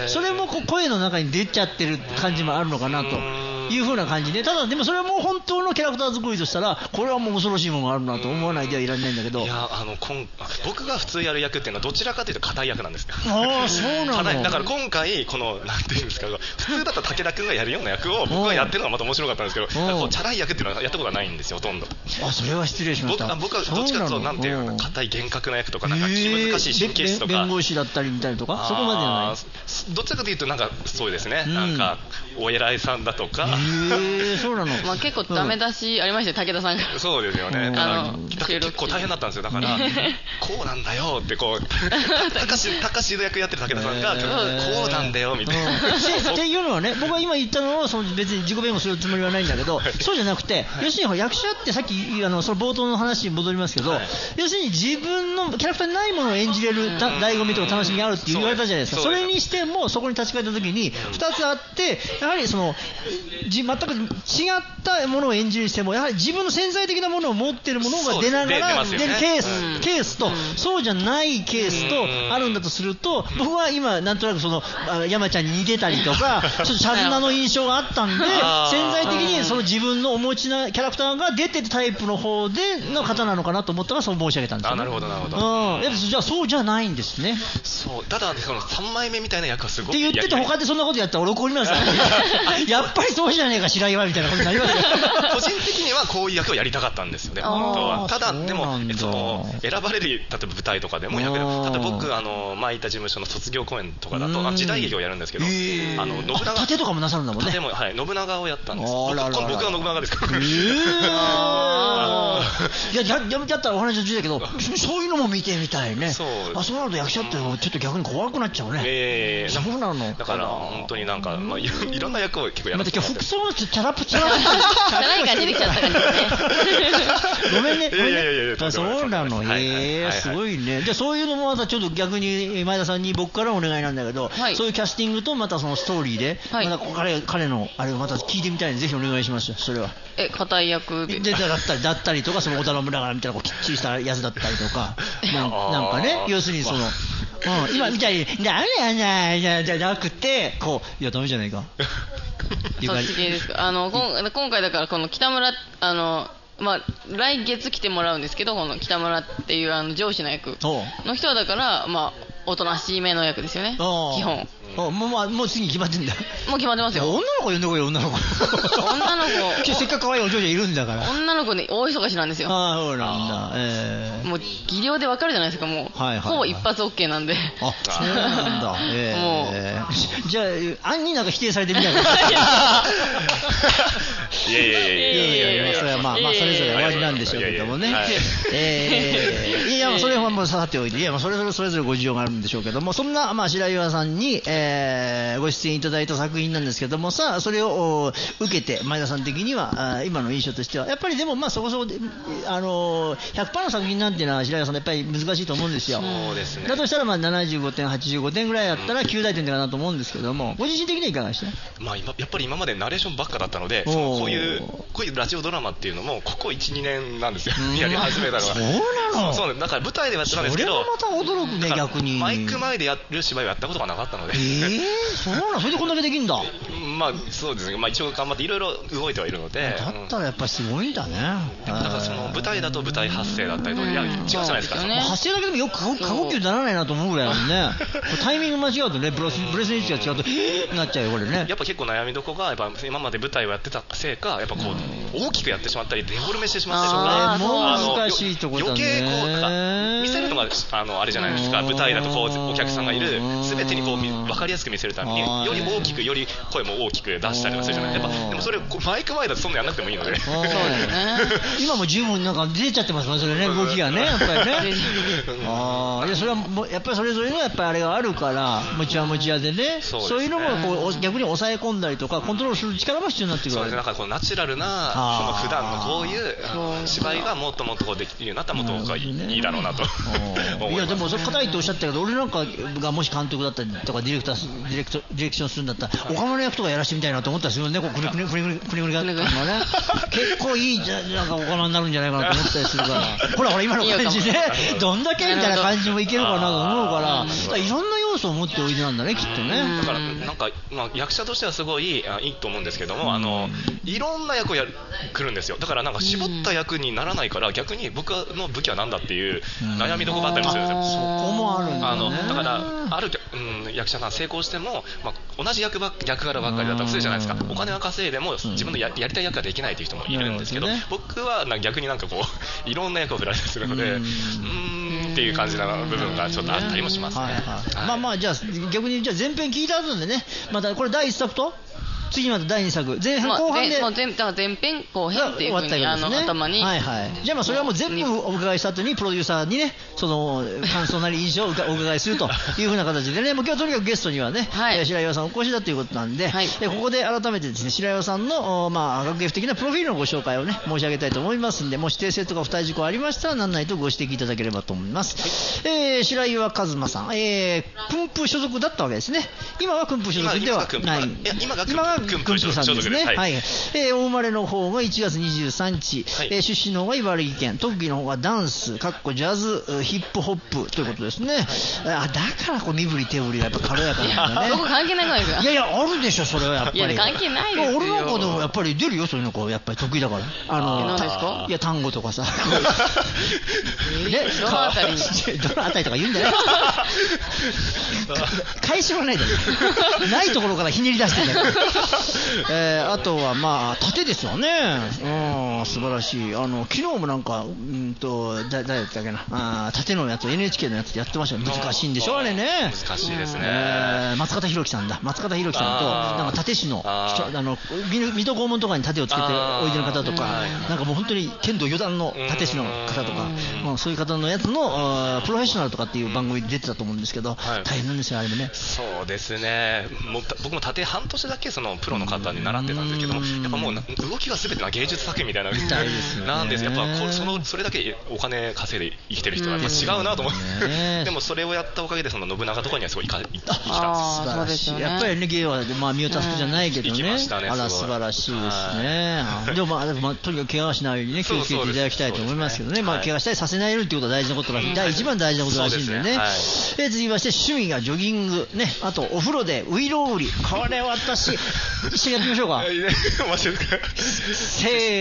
それもこう声の中に出ちゃってる感じもあるのかなという風な感じで、ただでもそれはもう本当のキャラクター作りとしたら、これはもう恐ろしいものがあるなと思わないではいられないんだけど、 いや僕が普通やる役っていうのはどちらかというと硬い役なんですよ。 そうなの。 だから今回このなんていうんですか、普通だったら武田君がやるような役を僕がやってるのがまた面白かったんですけど、チャラい役っていうのはやったことがないんですよ、ほとんど。 それは失礼しました。 僕はどっちかというとなんていうのか、硬い厳格な役とか、なんか難しい神経質とか、 弁護士だったりみたいとか、そこまではない。 どっちかというとなんかそうですね、なんかお偉いさんだとか。 そうなの。 まあ結構ダメ出しありましたよ、武田さんが。 そうですよね。結構大変だったんですよ。だからこうなんだよってこう高志の役やってる武田さんがこうなんだよみたいな。 っていうのはね、僕は今言ったのを別に自己弁護するつもりはないんだけど、そうじゃなくて、要するに役者ってさっきその冒頭の話に戻りますけど、要するに自分のキャラクターにないものを演じれる醍醐味とか楽しみがあるって言われたじゃないですか。それにしてもそこに立ち返った時に2つあって、やはりその全く違ったものを演じるにしても、やはり自分の潜在的なものを持っているものが出ながら出るケースと、そうじゃないケースとあるんだとすると、僕は今なんとなくその山ちゃんに似てたりとか、ちょっとシャズナの印象があったんで、潜在的にその自分のお持ちなキャラクターが出てるタイプの方での方なのかなと思ったからそう申し上げたんですよね。 なるほどなるほど。 じゃあそうじゃないんですね。 そう、ただその3枚目みたいな役はすごくって言ってて、他でそんなことやったら俺怒りますよ。やっぱりそうじゃねえか白岩みたいなことになりますよ。 個人的にはこういう役をやりたかったんですよね、本当は。ただでも選ばれる、例えば舞台とかでもやけど、例えば僕前いた事務所の卒業公演とかだと時代劇をやるんですけど、信長盾とかもなさるんだもんね。 はい、信長をやったんです。僕が信長ですから。 いやだったらお話の中だけど、そういうのも見てみたいね。そうなると役者ってちょっと逆に怖くなっちゃうね。そうなの。 だから本当になんかいろんな役を結構やらせてもらって。 服装チャラプチャラチャラい感じできちゃった感じですね。 ごめんね。そうなの。すごいね。じゃあそういうのもまたちょっと逆に前田さんに僕からお願いなんだけど、そういうキャスティングとまたそのストーリーでまた彼のあれをまた聞いてみたいのでぜひお願いしますよ。それは。 硬い役でだったりとか、その織田信長みたいなきっちりしたやつだったりとか、なんかね、要するにその今みたいにダメやないじゃなくて、こういやダメじゃないか。 そっち系ですか。今回だからこの北村来月来てもらうんですけど、この北村っていう上司の役の人はだからおとなしめの役ですよね、基本。 もう次決まってんだ。 もう決まってますよ。 女の子呼んでこいよ、女の子。 女の子。 せっかく可愛いお嬢ちゃんいるんだから。 女の子ね、大忙しなんですよ。 ああ、そうなんだ。 もう、技量でわかるじゃないですか、もう。ほぼ一発 OK なんで。 あ、そうなんだ。もう。じゃあ、案になんか否定されてみたいな。 いや、 それはまあ、それぞれ終わりなんでしょうけどもね。いや、それはもうさておいて、いや、それぞれご事情があるんでしょうけども、そんな、白岩さんに、ご出演いただいた作品なんですけども、さあ、それを受けて、前田さん的には、今の印象としては、やっぱりでも、そこそこで、100% の作品なんていうのは、白岩さんやっぱり難しいと思うんですよ。 そうですね。 だとしたら、75点、85点ぐらいだったら、9大点かなと思うんですけども、ご自身的にはいかがでした？ やっぱり今までナレーションばっかだったので、こういうラジオドラマっていうのも、ここ1、2年なんですよ。やり始めたのは。 そうなの？ そう、だから舞台ではやってたんですけど、 それもまた驚くね、逆に。 マイク前でやる芝居をやったことがなかったので。 そうなの？それでこんだけできるんだ。 そうですね。一応頑張っていろいろ動いてはいるので。 だったらやっぱりすごいんだね。 だからその舞台だと舞台発声だったりとか、違うじゃないですか。 発声だけでもよく過呼吸にならないなと思うぐらいなんね。タイミング間違うとね、ブレスの位置が違うと、なっちゃうよ、これね。 やっぱ結構悩みどこが、やっぱ今まで舞台をやってたせいか、やっぱこう、大きくやってしまったり、デフォルメしてしまったりとか、 もう難しいところだね。 余計こう、見せるのが、あれじゃないですか。舞台だとこう、お客さんがいる、すべてにこう、分かりやすく見せるために、より大きく、より声も大きく出したりとかするじゃないですか。でもそれ、マイク前だとそんなやんなくてもいいので。 今も十分なんか出ちゃってますもん、それね、動きがね、やっぱりね。いや、それはもう、やっぱりそれぞれのやっぱりあれがあるから、もちやでね、そういうのもこう逆に抑え込んだりとか、コントロールする力も必要になってくる。 そうですね、なんかこうナチュラルな、その普段のこういう芝居がもっともっとこうできるようになったら、もっと僕はいいだろうなと。 いや、でもそれ硬いっておっしゃったけど、俺なんかがもし監督だったりとかディレクションするんだったら、岡村役とかやらしてみたいなと思ったんですよね、こうクリクリがね、結構いいなんか岡村になるんじゃないかなと思ったりするから、ほら今の感じでどんだけみたいな感じもいけるかなと思うから、いろんな要素を持っておいでなんだね、きっとね。 だからなんか役者としてはすごいいいと思うんですけども、いろんな役を来るんですよ。だからなんか絞った役にならないから、逆に僕の武器は何だっていう悩みどころがあったりするんですよ。 そこもあるんだね。 だからある役者さん成功しても、同じ役柄ばっかりだったらするじゃないですか。お金は稼いでも自分のやりたい役ができないという人もいるんですけど、僕は逆になんかこういろんな役を振られたりするので、っていう感じな部分がちょっとあったりもしますね。 じゃあ逆に前編聞いた後でね、またこれ第1作と次また第2作、前編後半で前編後編っていうふうに頭に、 じゃあそれはもう全部お伺いした後にプロデューサーにね、その感想なり印象をお伺いするというふうな形でね、もう今日はとにかくゲストにはね、白岩さんお越しだということなんで、ここで改めてですね、白岩さんの学芸的なプロフィールのご紹介をね申し上げたいと思いますんで、もし訂正とか不対事項ありましたら何なりとご指摘いただければと思います。白岩一馬さん、訓風所属だったわけですね。今は訓風所属ではない。今が訓風さんですね。お生まれの方が1月23日、出身の方が茨城県、特技の方がダンス、ジャズ、ヒップホップということですね。だからこう身振り手振りがやっぱ軽やかなんだね。 そこ関係ないですか？ いやあるでしょ、それはやっぱり。 いや関係ないですよ。 俺なんかでもやっぱり出るよ、そういうのこうやっぱり得意だから。 何ですか？ いや単語とかさ。 どのあたりに？ どのあたりとか言うんだよ。返しはないだろ。ないところからひねり出してんだよ。あとは盾ですよね。素晴らしい。昨日もなんか誰だったっけな、盾のやつ NHK のやつやってましたよ。難しいんでしょあれね。 難しいですね。 松方弘樹さんとなんか盾師の水戸黄門とかに盾をつけておいでの方とか、なんかもう本当に剣道四段の盾師の方とか、そういう方のやつのプロフェッショナルとかっていう番組に出てたと思うんですけど、大変なんですよあれもね。 そうですね。僕も盾半年だけそのプロの方に習ってたんですけども、やっぱもう動きが全て芸術作品みたいななんです。やっぱそれだけお金稼いで生きてる人はやっぱ違うなと思って。でもそれをやったおかげでその信長とかにはすごい生きたんです。 素晴らしい。やっぱりね、芸は身を助けじゃないけどね。あら素晴らしいですね。でもとにかく怪我しないようにね気をつけていただきたいと思いますけどね。怪我したりさせないようにっていうことは大事なことらしい。第一番大事なことらしいんでね。続きまして趣味がジョギングね、あとお風呂でウイロウリ。これ私一緒にやってみましょうか。せーので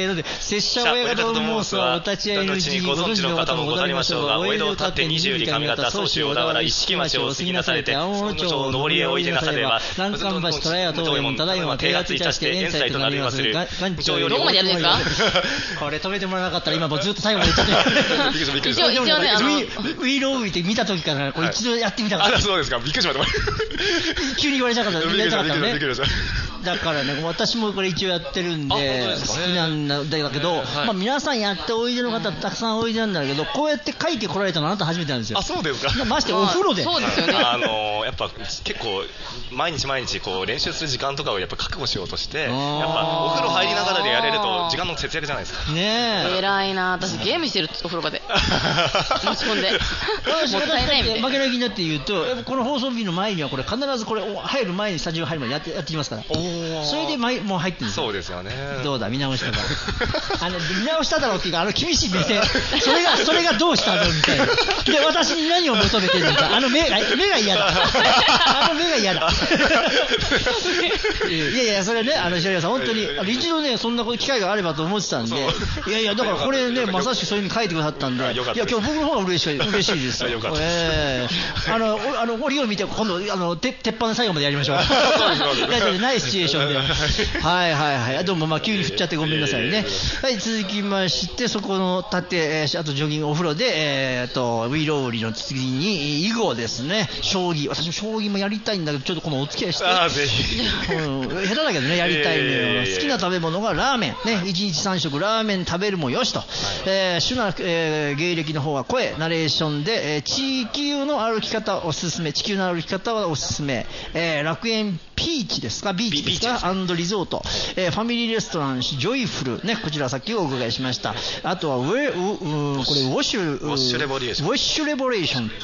拙者親方と申すはお立ち会いのうちにご存知の方もござりましょうが、お江戸を立って22里上方、宗州小田原、一色町を過ぎなされて、青物町を上りへおいでなされば、欄干橋虎屋東園、ただいま停圧いたして遠斎となりまする。 どこまでやるんですか？ これ止めてもらわなかったら今もうずっと最後まで言っちゃって。 一応ね、 ウィーローウィーって見た時からこれ一度やってみたかった。 そうですか。びっくりしました。 急に言われちゃったからね。だからね、私もこれ一応やってるんで好きなんだけど、まあ皆さんやっておいでの方たくさんおいでなんだけど、こうやって書いてこられたのあなた初めてなんですよ。 あ、そうですか。 ましてお風呂で。 そうですよね。 やっぱ結構毎日こう練習する時間とかをやっぱ覚悟しようとして、やっぱお風呂入りながらでやれると時間の節約じゃないですか。 ねえ。 偉いな。私ゲームしてるお風呂場で持ち込んで。もったいないみたいな。 負けない気になって言うと、この放送日の前にはこれ必ずこれ入る前にスタジオ入る前にやってきますから。それでもう入ってるんですよ。 そうですよね。 どうだ見直したから見直しただろうっていうか厳しい目線。それがどうしたのみたいな。で私に何を求めてるのか。目が嫌だ。目が嫌だ。いやそれね白岩さん本当に一度ねそんな機会があればと思ってたんで、いやだからこれねまさしくそういう風に書いてくださったんで、いや今日僕の方が嬉しいですよ。折を見て今度鉄板で最後までやりましょう。ないシチュエーションで。はい。どうも急に振っちゃってごめんなさいね。はい、続きましてそこのあとジョギングお風呂でウィーローリの次に囲碁ですね。将棋、私も将棋もやりたいんだけどちょっとこのお付き合いして。 ぜひ。 下手だけどねやりたいのよ。好きな食べ物がラーメンね。1日3食ラーメン食べるもよしと。主な芸歴の方は声ナレーションで地球の歩き方おすすめ。地球の歩き方はおすすめ。楽園ビーチですかアンドリゾート、ファミリーレストランジョイフルね、こちらさっきお伺いしました。あとはこれウォッシュレボレーション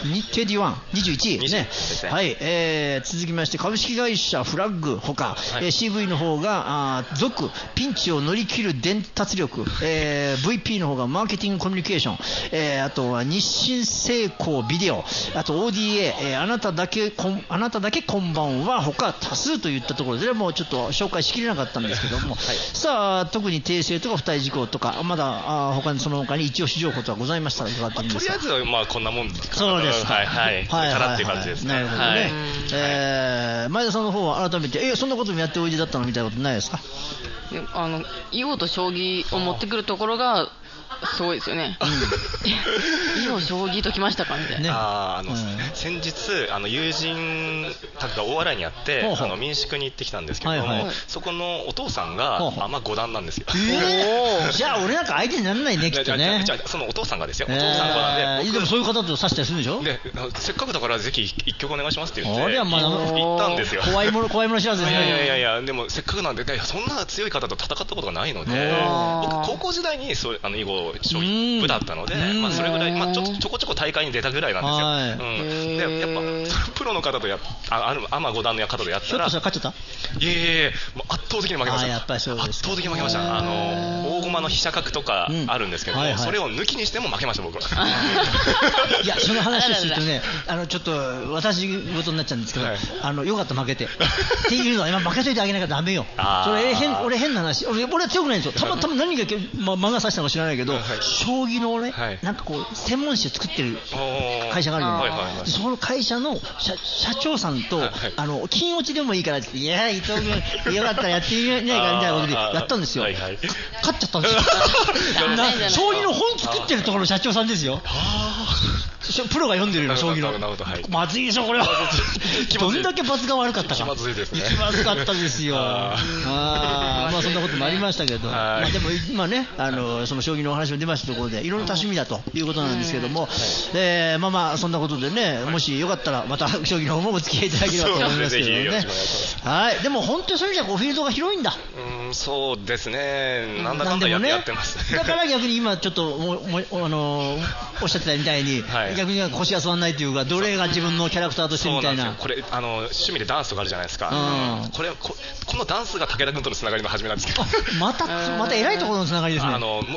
21ね。はい、続きまして株式会社フラッグほか、CV の方が続ピンチを乗り切る伝達力、VP の方がマーケティングコミュニケーション、あとは日清製鋼ビデオ、あと ODA、あなただけこんばんは他多数といったところでもうちょっと紹介しきれなかったんですけども、さあ特に訂正とか付帯事項とかまだ他にその他に一押し情報とはございましたら伺ってみますか。 とりあえずはこんなもんですか。 そうですか。 からっていう感じですね。 なるほどね。前田さんの方は改めてそんなこともやっておいでだったのみたいなことないですか。 囲碁と将棋を持ってくるところがすごいですよね。囲碁将棋ときましたかみたいな。 先日友人宅が大洗にあって民宿に行ってきたんですけども、そこのお父さんが五段なんですよ。 じゃあ俺なんか相手にならないねきっとね。 じゃあそのお父さんがですよ。お父さん五段で。 でもそういう方と指したりするんでしょ。 でせっかくだからぜひ一曲お願いしますって言って行ったんですよ。 怖いもの知らずですね。 いやでもせっかくなんでそんな強い方と戦ったことがないので、僕高校時代に囲碁将棋部だったので、それぐらいちょこちょこ大会に出たぐらいなんですよ。でやっぱプロの方とアマ五段の方とやったら勝っちゃった。 いえ圧倒的に負けました。 やっぱりそうです。 圧倒的に負けました。大駒の飛車角とかあるんですけども、それを抜きにしても負けました僕は。 いやその話をするとねちょっと私事になっちゃうんですけど、よかった負けてっていうのは今負けといてあげなきゃダメよ。それ俺変な話。俺は強くないんですよ。たまたま何が漫画指したのか知らないけど、将棋のねなんかこう専門誌を作ってる会社があるじゃないですか。その会社の社長さんと金落ちでもいいからって、いや伊藤君よかったらやってみないかみたいなことでやったんですよ。勝っちゃったんですよ。将棋の本作ってるところの社長さんですよ。プロが読んでるよ将棋の。まずいでしょこれは。どんだけ罰が悪かったか。 まずいですね。 まずかったですよ。そんなこともありましたけど、でも今ねその将棋のお話も出ましたところでいろんな多趣味だということなんですけども、そんなことでね、もしよかったらまた将棋の方もお付き合いいただければと思いますけどね。はい。でも本当にそういう意味じゃフィールドが広いんだ。 そうですね。なんだかんだやってます。 だから逆に今ちょっとおっしゃってたみたいに逆に腰が座らないというか、どれが自分のキャラクターとしてみたいな。 これ趣味でダンスとかあるじゃないですか。このダンスが武田君とのつながりの始めなんですけど。 また偉いところのつながりですね。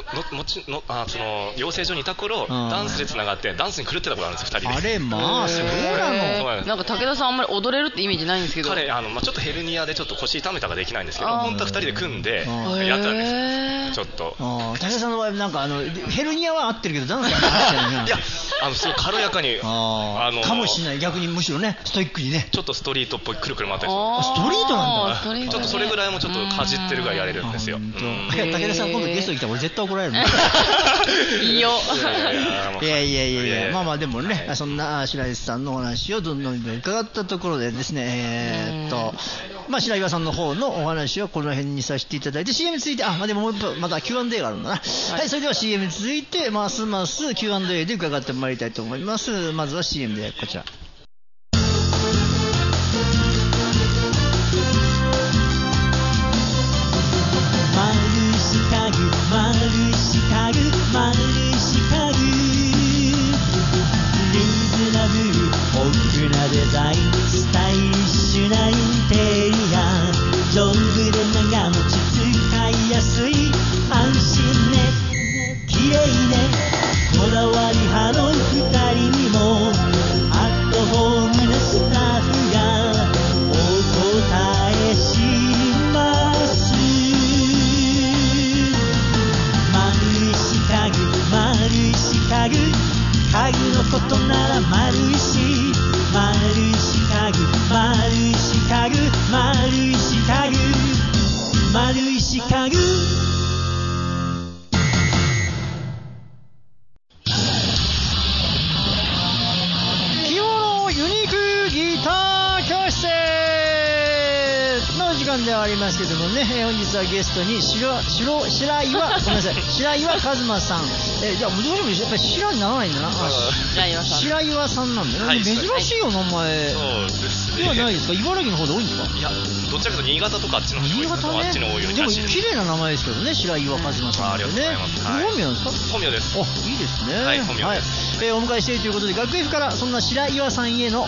養成所にいた頃ダンスでつながってダンスに狂ってたことあるんですよ2人で。 あれそうなの。 なんか武田さんあんまり踊れるってイメージないんですけど。 彼ちょっとヘルニアでちょっと腰痛めたができないんですけど、本当は2人で狂組んでやったんですよ、ちょっと。 武田さんの場合なんかヘルニアは合ってるけどダンスは合ってないね。 いやすごい軽やかにかもしれない。逆にむしろねストイックにね。 ちょっとストリートっぽいくるくる回ったりする。 ストリートなんだ。 ちょっとそれぐらいもちょっとかじってるぐらいやれるんですよ。 武田さん今度ゲスト来たら俺絶対怒られるの。 いいよ。 いやまあまあでもね、そんな白石さんのお話をどんどん伺ったところでですね、まあ白岩さんの方のお話はこの辺にさせていただいて、 CM に続いてでもまた Q&A があるんだな。はい、それでは CM に続いてますます Q&A で伺ってまいりたいと思います。まずは CM でこちら。 デザインスタイリッシュなインテリア、丈夫で長持ち使いやすい、安心ね、綺麗ね、こだわり派の2人にもアットホームなスタッフがお答えします。丸石家具、丸石家具、家具のことなら丸石、丸石家具、丸石家具、丸石家具、丸石家具。 着物ユニークギター教室の時間ではありますけどもね、本日はゲストに白岩和馬さん。じゃあどうしてもやっぱり白にならないんだな。白岩さんなんだよね。珍しいよ名前。そうですね。ではないですか。茨城の方で多いんですか。いや、どちらかというと新潟とかあっちの方が多いです。あっちの多いように。 でも綺麗な名前ですけどね、白岩和馬さん。 ありがとうございます。 本名なんですか。 本名です。 いいですね。 はい、本名です。 お迎えしているということで、学 F からそんな白岩さんへの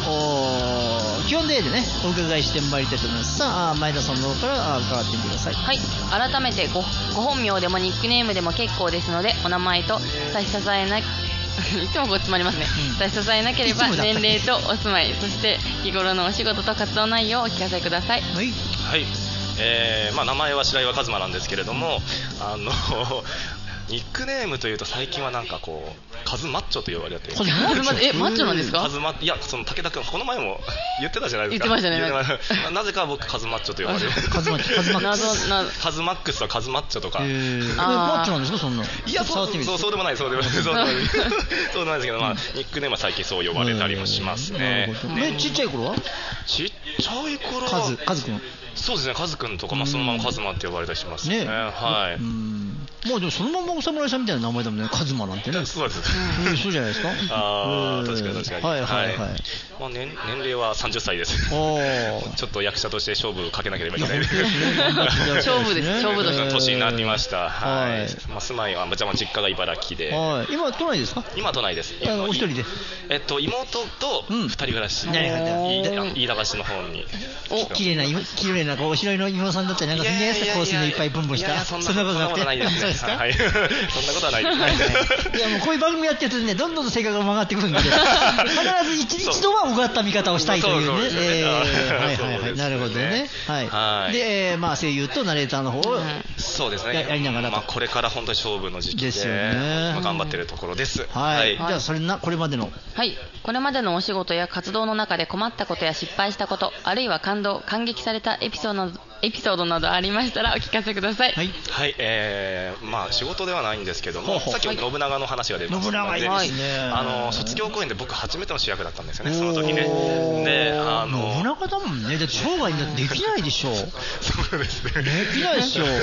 Q&A でねお伺いしてまいりたいと思います。さあ前田さんの方から伺ってみてください。 はい、改めてご本名でもニックネームでも結構ですので、お名前と差し支えないつもこう詰まりますね、差し支えなければ年齢とお住まい、そして日頃のお仕事と活動内容をお聞かせください。 はい、 まあ、名前は白岩和馬なんですけれども、ニックネームというと最近はなんかこうカズマッチョと呼ばれている。 マッチョなんですか。 いや、その武田君この前も言ってたじゃないですか。 言ってましたね。 なぜか僕カズマッチョと呼ばれる。 カズマックスとかカズマッチョとか。 マッチョなんですかそんな。 いや、そうでもないそうでもないですけど、まあニックネームは最近そう呼ばれたりもしますね。 ちっちゃい頃は？ ちっちゃい頃はカズ君。 そうですね、カズ君とか、そのままカズマって呼ばれたりしますね。はい。 もうでもそのままお侍さんみたいな名前だもんね、カズマなんてね。 そうです。 そうじゃないですか。 確かに。 はい。 まあ年齢は30歳です。ちょっと役者として勝負かけなければいけない。 勝負です。勝負の年になりました。はい。まあ住まいは実家が茨城で。 今都内ですか？ 今都内です。 お一人で。 妹と二人暮らし。飯田橋の方に。 綺麗なお城の妹さんだったりなんかするんじゃないですか。香水のいっぱいブンブンした。 そんなことないです。そうですか。そんなことはないです。 いやもうこういう番組やってるとね、どんどん性格が曲がってくるんで、必ず一度はうがった見方をしたいというね。はい。なるほどね。はい。でまあ声優とナレーターの方をそうですね。 やりながら。 まあこれから本当に勝負の時期ですよね。頑張ってるところです。 はい。じゃあこれまでの。 はい。これまでのお仕事や活動の中で困ったことや失敗したこと、あるいは感激されたエピソードなどありましたらお聞かせください。 はい。まあ仕事ではないんですけども、さっき信長の話が出ましたので、卒業公演で僕初めての主役だったんですよね、その時ね。で、 信長だもんね。だって生涯だってできないでしょ。 そうですね。 できないでしょ。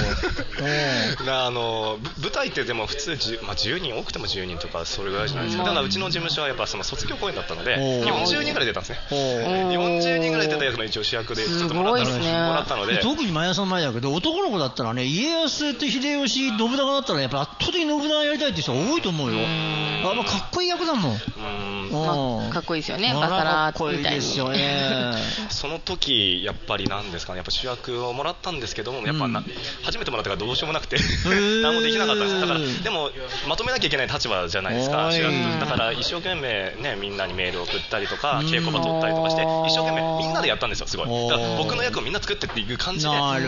舞台ってでも普通10人、多くても10人とかそれぐらいじゃないですか。ただうちの事務所はやっぱその卒業公演だったので40人ぐらい出たんですね。40人ぐらい出たやつの一応主役でちょっともらったので。 特に前田さん前だけど、男の子だったらね、家康と秀吉、信長だったらやっぱ圧倒的に信長やりたいって人が多いと思うよ。かっこいい役だもん。 かっこいいですよね。バサラみたいに。 かっこいいですよね。 その時やっぱりなんですかね、やっぱ主役をもらったんですけども、やっぱ初めてもらったからどうしようもなくて何もできなかったんです。だからでもまとめなきゃいけない立場じゃないですか、主役だから一生懸命ね、みんなにメールを送ったりとか稽古場取ったりとかして一生懸命みんなでやったんですよ。すごいだから僕の役をみんな作ってっていう感じ形で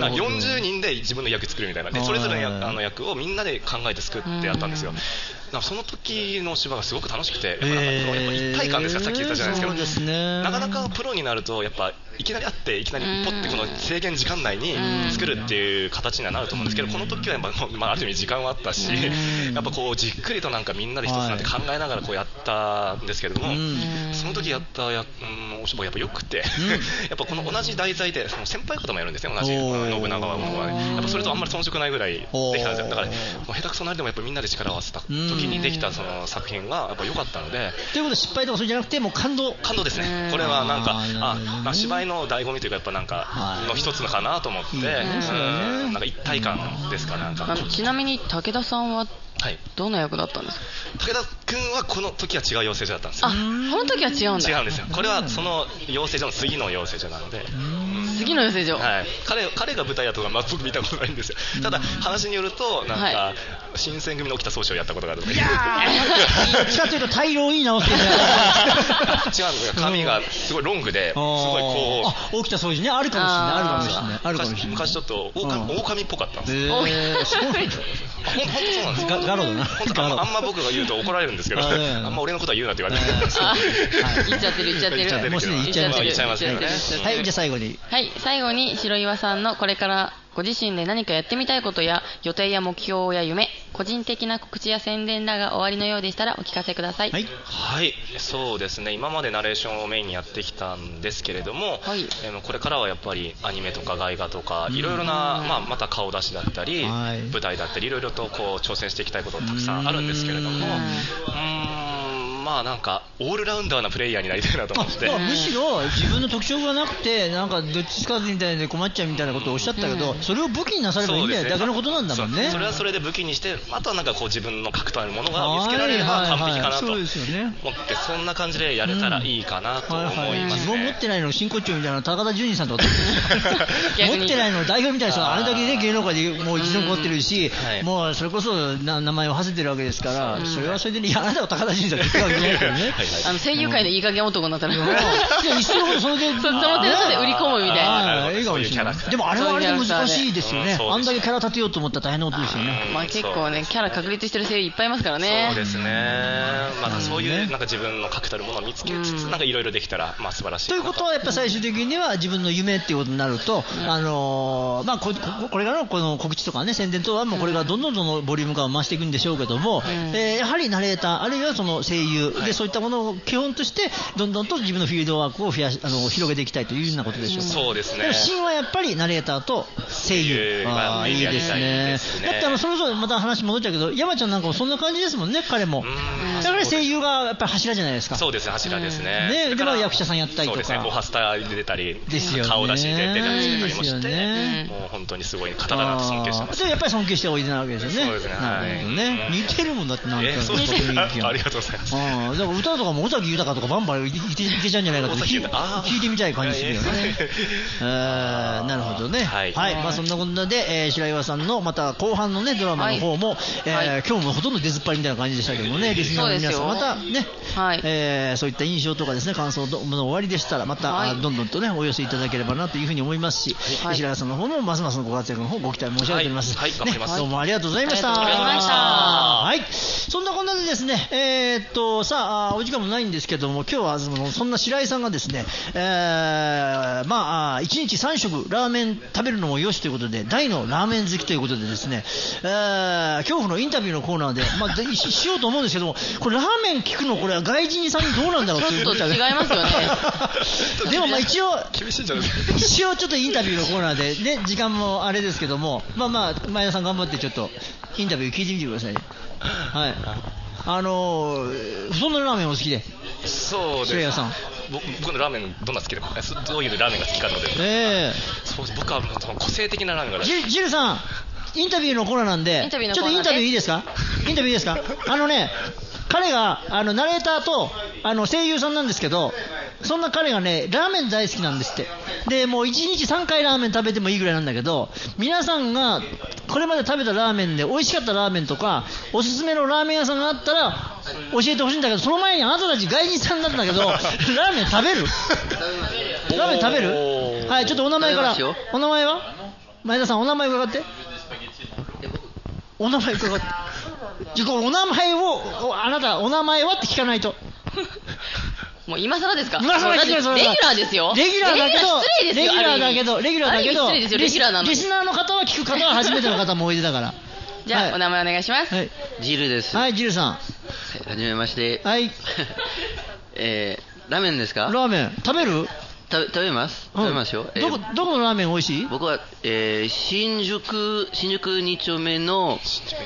40人で自分の役作るみたいなでそれぞれの役をみんなで考えて作ってやったんですよ。その時の芝がすごく楽しくて、やっぱ一体感ですか、さっき言ったじゃないですけど、なかなかプロになるとやっぱいきなり会っていきなりポッてこの制限時間内に作るっていう形にはなると思うんですけど、この時はやっぱ、ある意味時間はあったし、やっぱこうじっくりとなんかみんなで一つになって考えながらこうやったんですけれども、その時やったお芝居やっぱ良くて、やっぱこの同じ題材でその先輩方もやるんですね、同じ信長はやっぱそれとあんまり遜色ないぐらいできたんですよ。だから下手くそなりでもやっぱみんなで力を合わせた時にできたその作品がやっぱ良かったので。 ということで失敗とかそうじゃなくてもう感動ですね。これはなんか芝居の醍醐味というかやっぱなんかの一つのかなと思って、なんか一体感ですかなんか。 ちなみに武田さんはどんな役だったんですか？ 武田君はこの時は違う養成所だったんですよ。 この時は違うんだ。 違うんですよ。これはその養成所の次の養成所なので。 次の養成所。 はい。彼が舞台やったのは僕見たことないんですよ。ただ話によるとなんか新選組の沖田総司をやったことがあるとか。いやー。どっちかというと大量に直してる。違うんですよ。髪がすごいロングですごいこう。沖田総司ね、あるかもしれない。あるかもしれない。 昔ちょっと狼っぽかったんですよ。本当そうなんですか。ガロだな。 あんま僕が言うと怒られるんですけど、あんま俺のことは言うなって言われてるんですよ。 言っちゃってる。 もうすでに言っちゃいます。はい、じゃあ最後に。 はい、最後に白岩さんのこれからご自身で何かやってみたいことや予定や目標や夢、個人的な告知や宣伝らが終わりのようでしたらお聞かせください。 はい、そうですね。今までナレーションをメインにやってきたんですけれども、これからはやっぱりアニメとか外画とかいろいろな、また顔出しだったり、舞台だったりいろいろとこう挑戦していきたいことたくさんあるんですけれども、まあなんかオールラウンダーなプレイヤーになりたいなと思って。 むしろ自分の特徴がなくてなんかどっちつかずみたいで困っちゃうみたいなことをおっしゃったけど、それを武器になさればいいんだよだけのことなんだもんね。 それはそれで武器にして、あとはなんかこう自分の確たるものが見つけられれば完璧かなと思って、そんな感じでやれたらいいかなと思いますね。 自分持ってないの真骨頂みたいな高田純次さんとか持ってないの代表みたいな人はあれだけね芸能界でもう一度持ってるし、もうそれこそ名前を馳せてるわけですから、それはそれであなたは高田純次さんって言ってるわけじゃないからね。 声優界でいい加減男になったら、いや一緒のことその点で売り込むみたいな。 でもあれはあれで難しいですよね。あんだけキャラ立てようと思ったら大変なことですよね。 結構ねキャラ確立してる声優いっぱいいますからね。 そうですね。そういうなんか自分の確たるものを見つけつつなんかいろいろできたら素晴らしい。 ということはやっぱ最終的には自分の夢っていうことになると、これからのこの告知とかね宣伝とはもうこれからどんどんボリューム感を増していくんでしょうけども、やはりナレーターあるいはその声優でそういったものを基本としてどんどんと自分のフィールドワークを広げていきたいというようなことでしょうか。 そうですね。 芯はやっぱりナレーターと声優。いいですね。だってそれぞれまた話戻っちゃうけど、山ちゃんなんかもそんな感じですもんね。彼もだから声優がやっぱり柱じゃないですか。 そうですね、柱ですね。 でも役者さんやったりとか、 そうですね、ハスターで出たり顔出しで出たりしてもして、もう本当にすごい方だなと尊敬してます。 やっぱり尊敬しておいでなわけですよね。 そうですね。 似てるもんだってなんか。 ありがとうございます。 だから歌とかも尾崎豊とかバンバンいけちゃうんじゃないかと聞いてみたい感じするよね。なるほどね。はい。そんなことで白岩さんのまた後半のねドラマの方も今日もほとんど出ずっぱりみたいな感じでしたけどもね、リスナーの皆さんまたねそういった印象とかですね感想の終わりでしたらまたどんどんとねお寄せいただければなというふうに思いますし、白岩さんの方もますますのご活躍の方ご期待申し上げております。どうもありがとうございました。はい。そんなこんなでですねさあお時間もないんですけども、今日はそんな白井さんがですね1日3食ラーメン食べるのもよしということで大のラーメン好きということでですね恐怖のインタビューのコーナーでしようと思うんですけども、これラーメン聞くのこれは外人さんにどうなんだろうってちょっと違いますよね。 でも一応厳しいんじゃないですか。 一応ちょっとインタビューのコーナーでね時間もあれですけども前田さん頑張ってちょっとインタビュー聞いてみてください。はい。そんなラーメンお好きで。 そうです。 白岩さん。 僕のラーメンどんな好きで、どういうラーメンが好きかとで。そう僕は個性的なラーメンが大好き。 ジルさん、インタビューのコーナーなんで、ちょっとインタビューいいですか？インタビューいいですか？彼がナレーターと声優さんなんですけど、そんな彼がねラーメン大好きなんですって。でもう1日3回ラーメン食べてもいいぐらいなんだけど、皆さんがこれまで食べたラーメンで美味しかったラーメンとかおすすめのラーメン屋さんがあったら教えてほしいんだけど、その前にあなたたち外人さんなんだけどラーメン食べる？ラーメン食べる？はい、ちょっとお名前から。お名前は？ 前田さん、お名前伺って。お名前伺って。じゃあ、お名前を、あなた、お名前はって聞かないと。 もう今更ですか？ 今更聞かないと。 レギュラーですよ。 レギュラーだけど、 レギュラーだけど、 レギュラーだけど、 リスナーの方は聞く方は初めての方もおいでだから。 じゃあ、お名前お願いします。 ジルです。 はい、ジルさん。 はじめまして。 はい。 ラーメンですか？ ラーメン。食べる？ 食べます。食べますよ。 どこのラーメン美味しい？ 僕は、新宿2丁目の、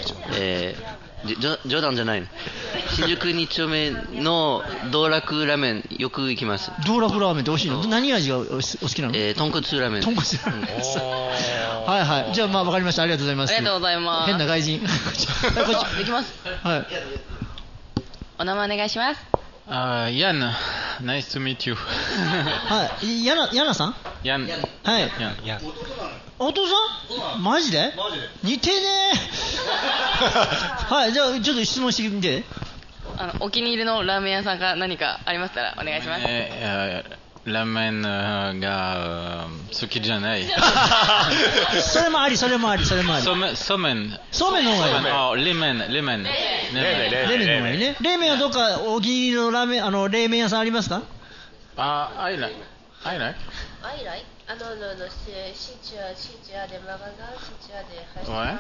冗談じゃないの。新宿2丁目の道楽ラーメンよく行きます。 道楽ラーメンって美味しいの？何味がお好きなの？ 豚骨ラーメン。 豚骨ラーメン。はいはい。じゃあまあわかりました。ありがとうございます。 ありがとうございます。 変な外人。 できます。 はい。 お名前お願いします。 ヤン、nice to meet you. はい。ヤナさん？ ヤン。 はい。お父さん？マジで？似てねー。はい。じゃあちょっと質問してみて。 お気に入りのラーメン屋さんか何かありましたらお願いします。 ラーメンが好きじゃない。 それもあり。 そうめんの方がいい。冷麺の方がいいね。冷麺はどっかお気に入りの冷麺屋さんありますか ？I like. No, Shichua de Malaga, Shichua de Ouais.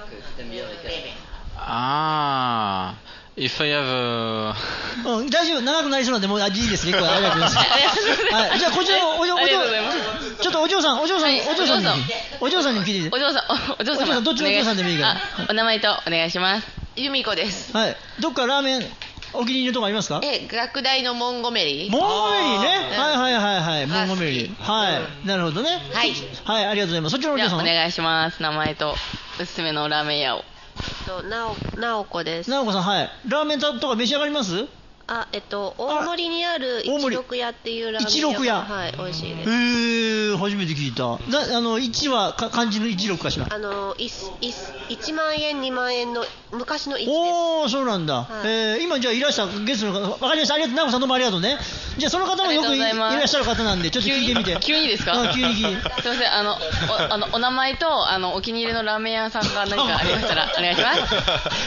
If I have 大丈夫、長くなりそうなんでもういいですね。ありがとうございます。はい、じゃあこちらちょっとお嬢さんに聞いて。 お嬢さんどっちのお嬢さんでもいいから。 お名前とお願いします。由美子です。 はい。どっかラーメンお気に入りのとこありますか？ 学大のモンゴメリー。 モンゴメリーね。はい。モンゴメリー。はい。なるほどね。はい。はい、ありがとうございます。そっちのお嬢さん。 お願いします。名前とおすすめのラーメン屋を。 なおこです。 なおこさん、はい。ラーメンとか召し上がります？ 大森にある一六屋っていうラーメン屋。 一六屋。 はい、美味しいです。 初めて聞いた。1は漢字の16かしら。 1万円、2万円の昔の1です。 おー、そうなんだ。今じゃあいらっしゃるゲストの方、わかりました。ありがとう。なおさんどうもありがとうね。じゃあその方もよくいらっしゃる方なんで、ちょっと聞いてみて。 急にですか？ 急に。すいません、お名前と、お気に入りのラーメン屋さんが何かありましたら、お願いします。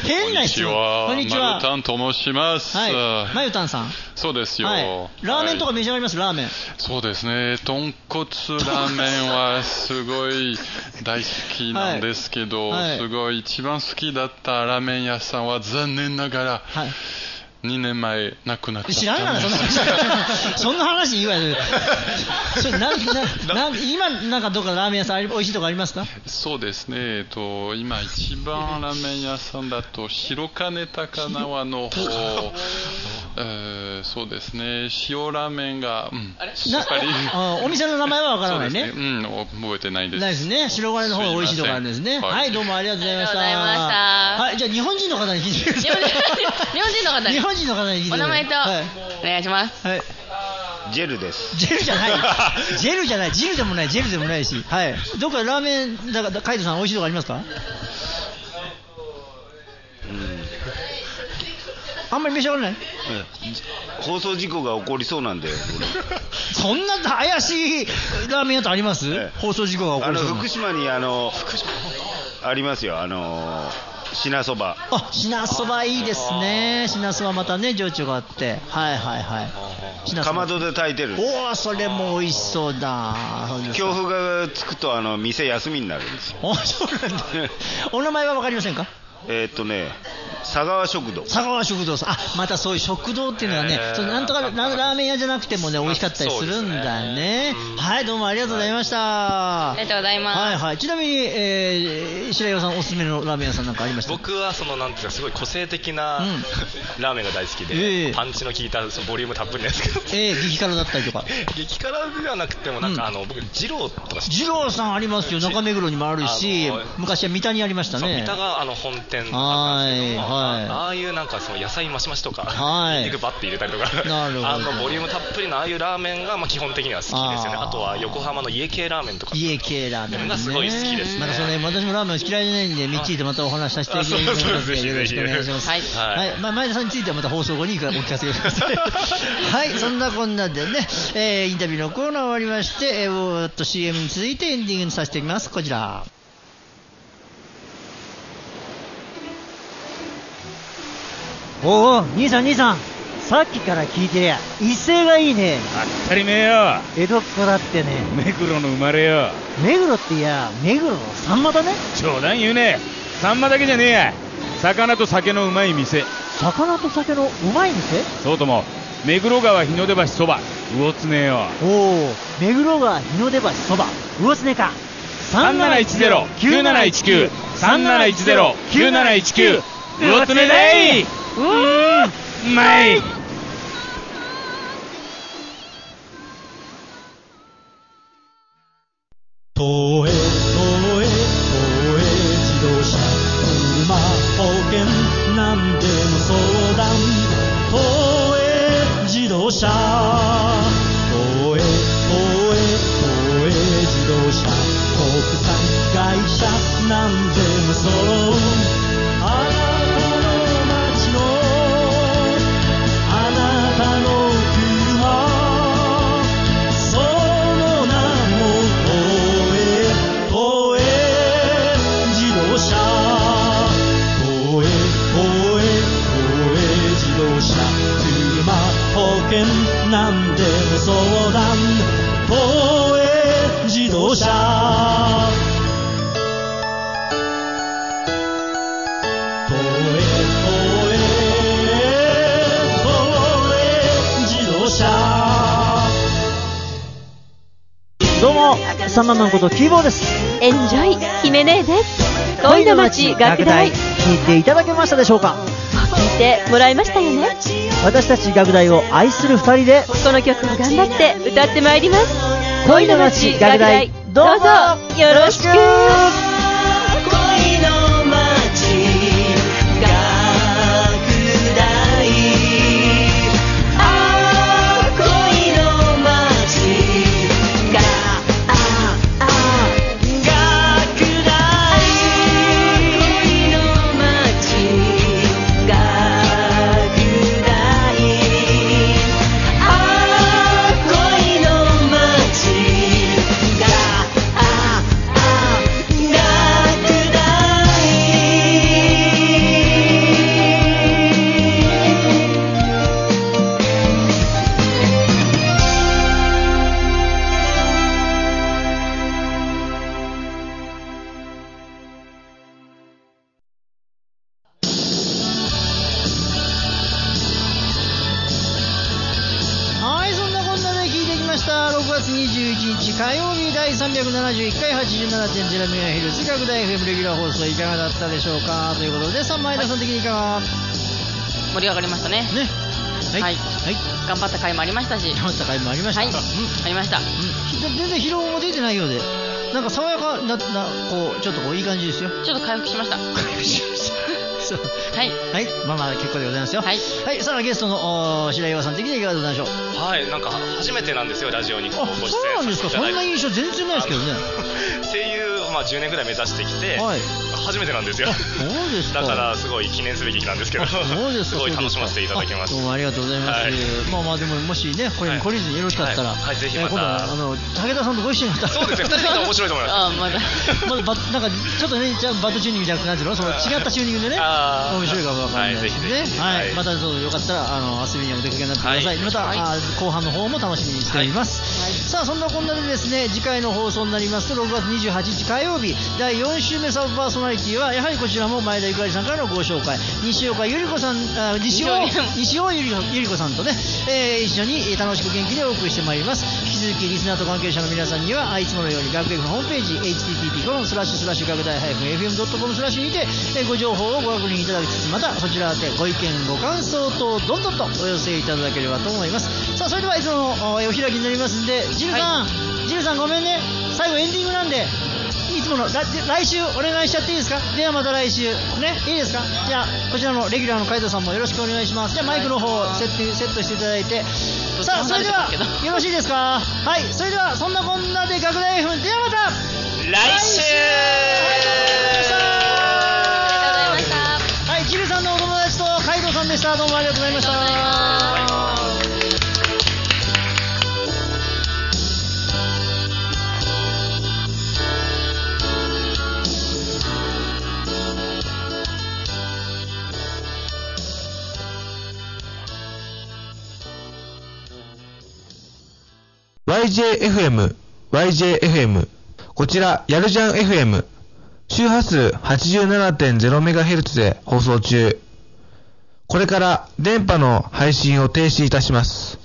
変な質問。こんにちは。 マユタンと申します。 マユタンさん。 そうですよ。 ラーメンとか召し上がります？ラーメン。 そうですね。豚骨ラーメンはすごい大好きなんですけど、すごい一番好きだったラーメン屋さんは残念ながら、2年前亡くなっちゃった。 知らんがな、そんな話言うわよ。今なんかどっかラーメン屋さん美味しいとこありますか？ そうですね。今一番ラーメン屋さんだと白金高輪の方、そうですね。塩ラーメンが、 お店の名前はわからないね。 覚えてないです。 ないですね。白金の方が美味しいとこあるんですね。はい、どうもありがとうございました。はい、じゃあ日本人の方に聞いてください。日本人の方に聞いてください。 お名前とお願いします。 はい。 ジェルです。 ジェルじゃない。ジェルでもないし。はい。どっかラーメンカイトさん美味しいとこありますか？あんまり召し上がらない？ 放送事故が起こりそうなんで。 そんな怪しいラーメン屋とあります？放送事故が起こりそうな。 福島にありますよ。品そば。 品そばいいですね。品そばまたね情緒があって、 かまどで炊いてる。 おお、それも美味しそうだ。 強風がつくと店休みになるんですよ。 そうなんだ。お名前はわかりませんか？ 佐川食堂。 佐川食堂さん。またそういう食堂っていうのはね、なんとかラーメン屋じゃなくてもね、美味しかったりするんだね。はい、どうもありがとうございました。 ありがとうございます。 ちなみに、白岩さんおすすめのラーメン屋さんなんかありました？ 僕はなんていうかすごい個性的なラーメンが大好きで、パンチの効いたボリュームたっぷりですけど。 激辛だったりとか。 激辛ではなくても僕二郎とか。 二郎さんありますよ。中目黒にもあるし、昔は三田にありましたね。 三田が本店。ああいうなんか野菜増し増しとか、ニンニクバッて入れたりとか、ボリュームたっぷりのああいうラーメンが基本的には好きですよね。あとは横浜の家系ラーメンとか。 家系ラーメンがすごい好きですね。 また私もラーメン嫌いじゃないんで、みっちりとまたお話しさせていただきますので、よろしくお願いします。はい。前田さんについてはまた放送後にお聞かせください。はい、そんなこんなでね、インタビューのコーナー終わりまして、CM に続いてエンディングにさせていきます。こちら。 おお、兄さん、さっきから聞いてりゃ威勢がいいね。 当たり前よ。 江戸っ子だってね。 目黒の生まれよ。 目黒っていや、目黒のサンマだね。 冗談言うね。サンマだけじゃねえや。魚と酒のうまい店。 魚と酒のうまい店？ そうとも目黒川日の出橋そば魚つねよ。 おお、目黒川日の出橋そば魚つねか。 3710-9719 3710-9719魚つねだい。うまい。 東映自動車車保険なんでも相談東映自動車東映自動車国産会社なんでも揃うあなたの街のあなたの車その名も東映自動車東映自動車車保険なんでも相談東映自動車どうも、サンママンことキーボーです。 エンジョイ姫姉です。恋の街学大、 聞いていただけましたでしょうか？ 聞いてもらいましたよね。 私たち学大を愛する二人でこの曲を頑張って歌ってまいります。 恋の街学大、 どうぞよろしく。 火曜日第371回 87.0MHz 学大 FM レギュラー放送いかがだったでしょうかということで、前田さん的にいかが？ 盛り上がりましたね。はい。頑張った回もありましたし。 頑張った回もありました。 ありました。 全然疲労も出てないようで、なんか爽やかな、こう、ちょっとこういい感じですよ。 ちょっと回復しました。はい。 まあ結構でございますよ。はい。さあゲストの白岩さん的にはいかがでございましょう？ はい、なんか初めてなんですよ、ラジオにご出演。 そうなんですか。そんな印象全然ないですけどね。 声優10年ぐらい目指してきて、初めてなんですよ。 そうですか。 だからすごい記念すべき日なんですけど、すごい楽しませていただきます。 どうもありがとうございます。でももしね、これに懲りずによろしかったら、 ぜひまた武田さんとご一緒になったら、 そうですね、2人で行ったら面白いと思います。 なんかちょっとね、バッドチューニングじゃなくて、なんていうの、その違ったチューニングでね、面白いかもわからないですね。またよかったら遊びにお出かけになってください。また後半の方も楽しみにしております。さあそんなこんなでですね、次回の放送になりますと6月28日火曜日第4週目サブパーソナリティはやはりこちらも前田ゆかりさんからのご紹介、西尾ゆり子さん西尾ゆり子さんとね、一緒に楽しく元気にお送りしてまいります。引き続きリスナーと関係者の皆さんにはいつものように学芸部のホームページ http:// 学大 -fm.com/ にてご情報をご確認いただきつつ、またそちらでご意見ご感想等どんどんとお寄せいただければと思います。さあそれではいつものお開きになりますんで、ジルさんごめんね、最後エンディングなんでいつもの来週お願いしちゃっていいですか？ではまた来週ね、いいですか？じゃあこちらのレギュラーの海田さんもよろしくお願いします。じゃあマイクの方をセットしていただいて、さあそれではよろしいですか？はい、それではそんなこんなで学大 FM ではまた来週。 はい、ジルさんのお友達と海藤さんでした。どうもありがとうございました。 YJFM。こちら、やるじゃん FM。周波数 87.0MHz で放送中。これから電波の配信を停止いたします。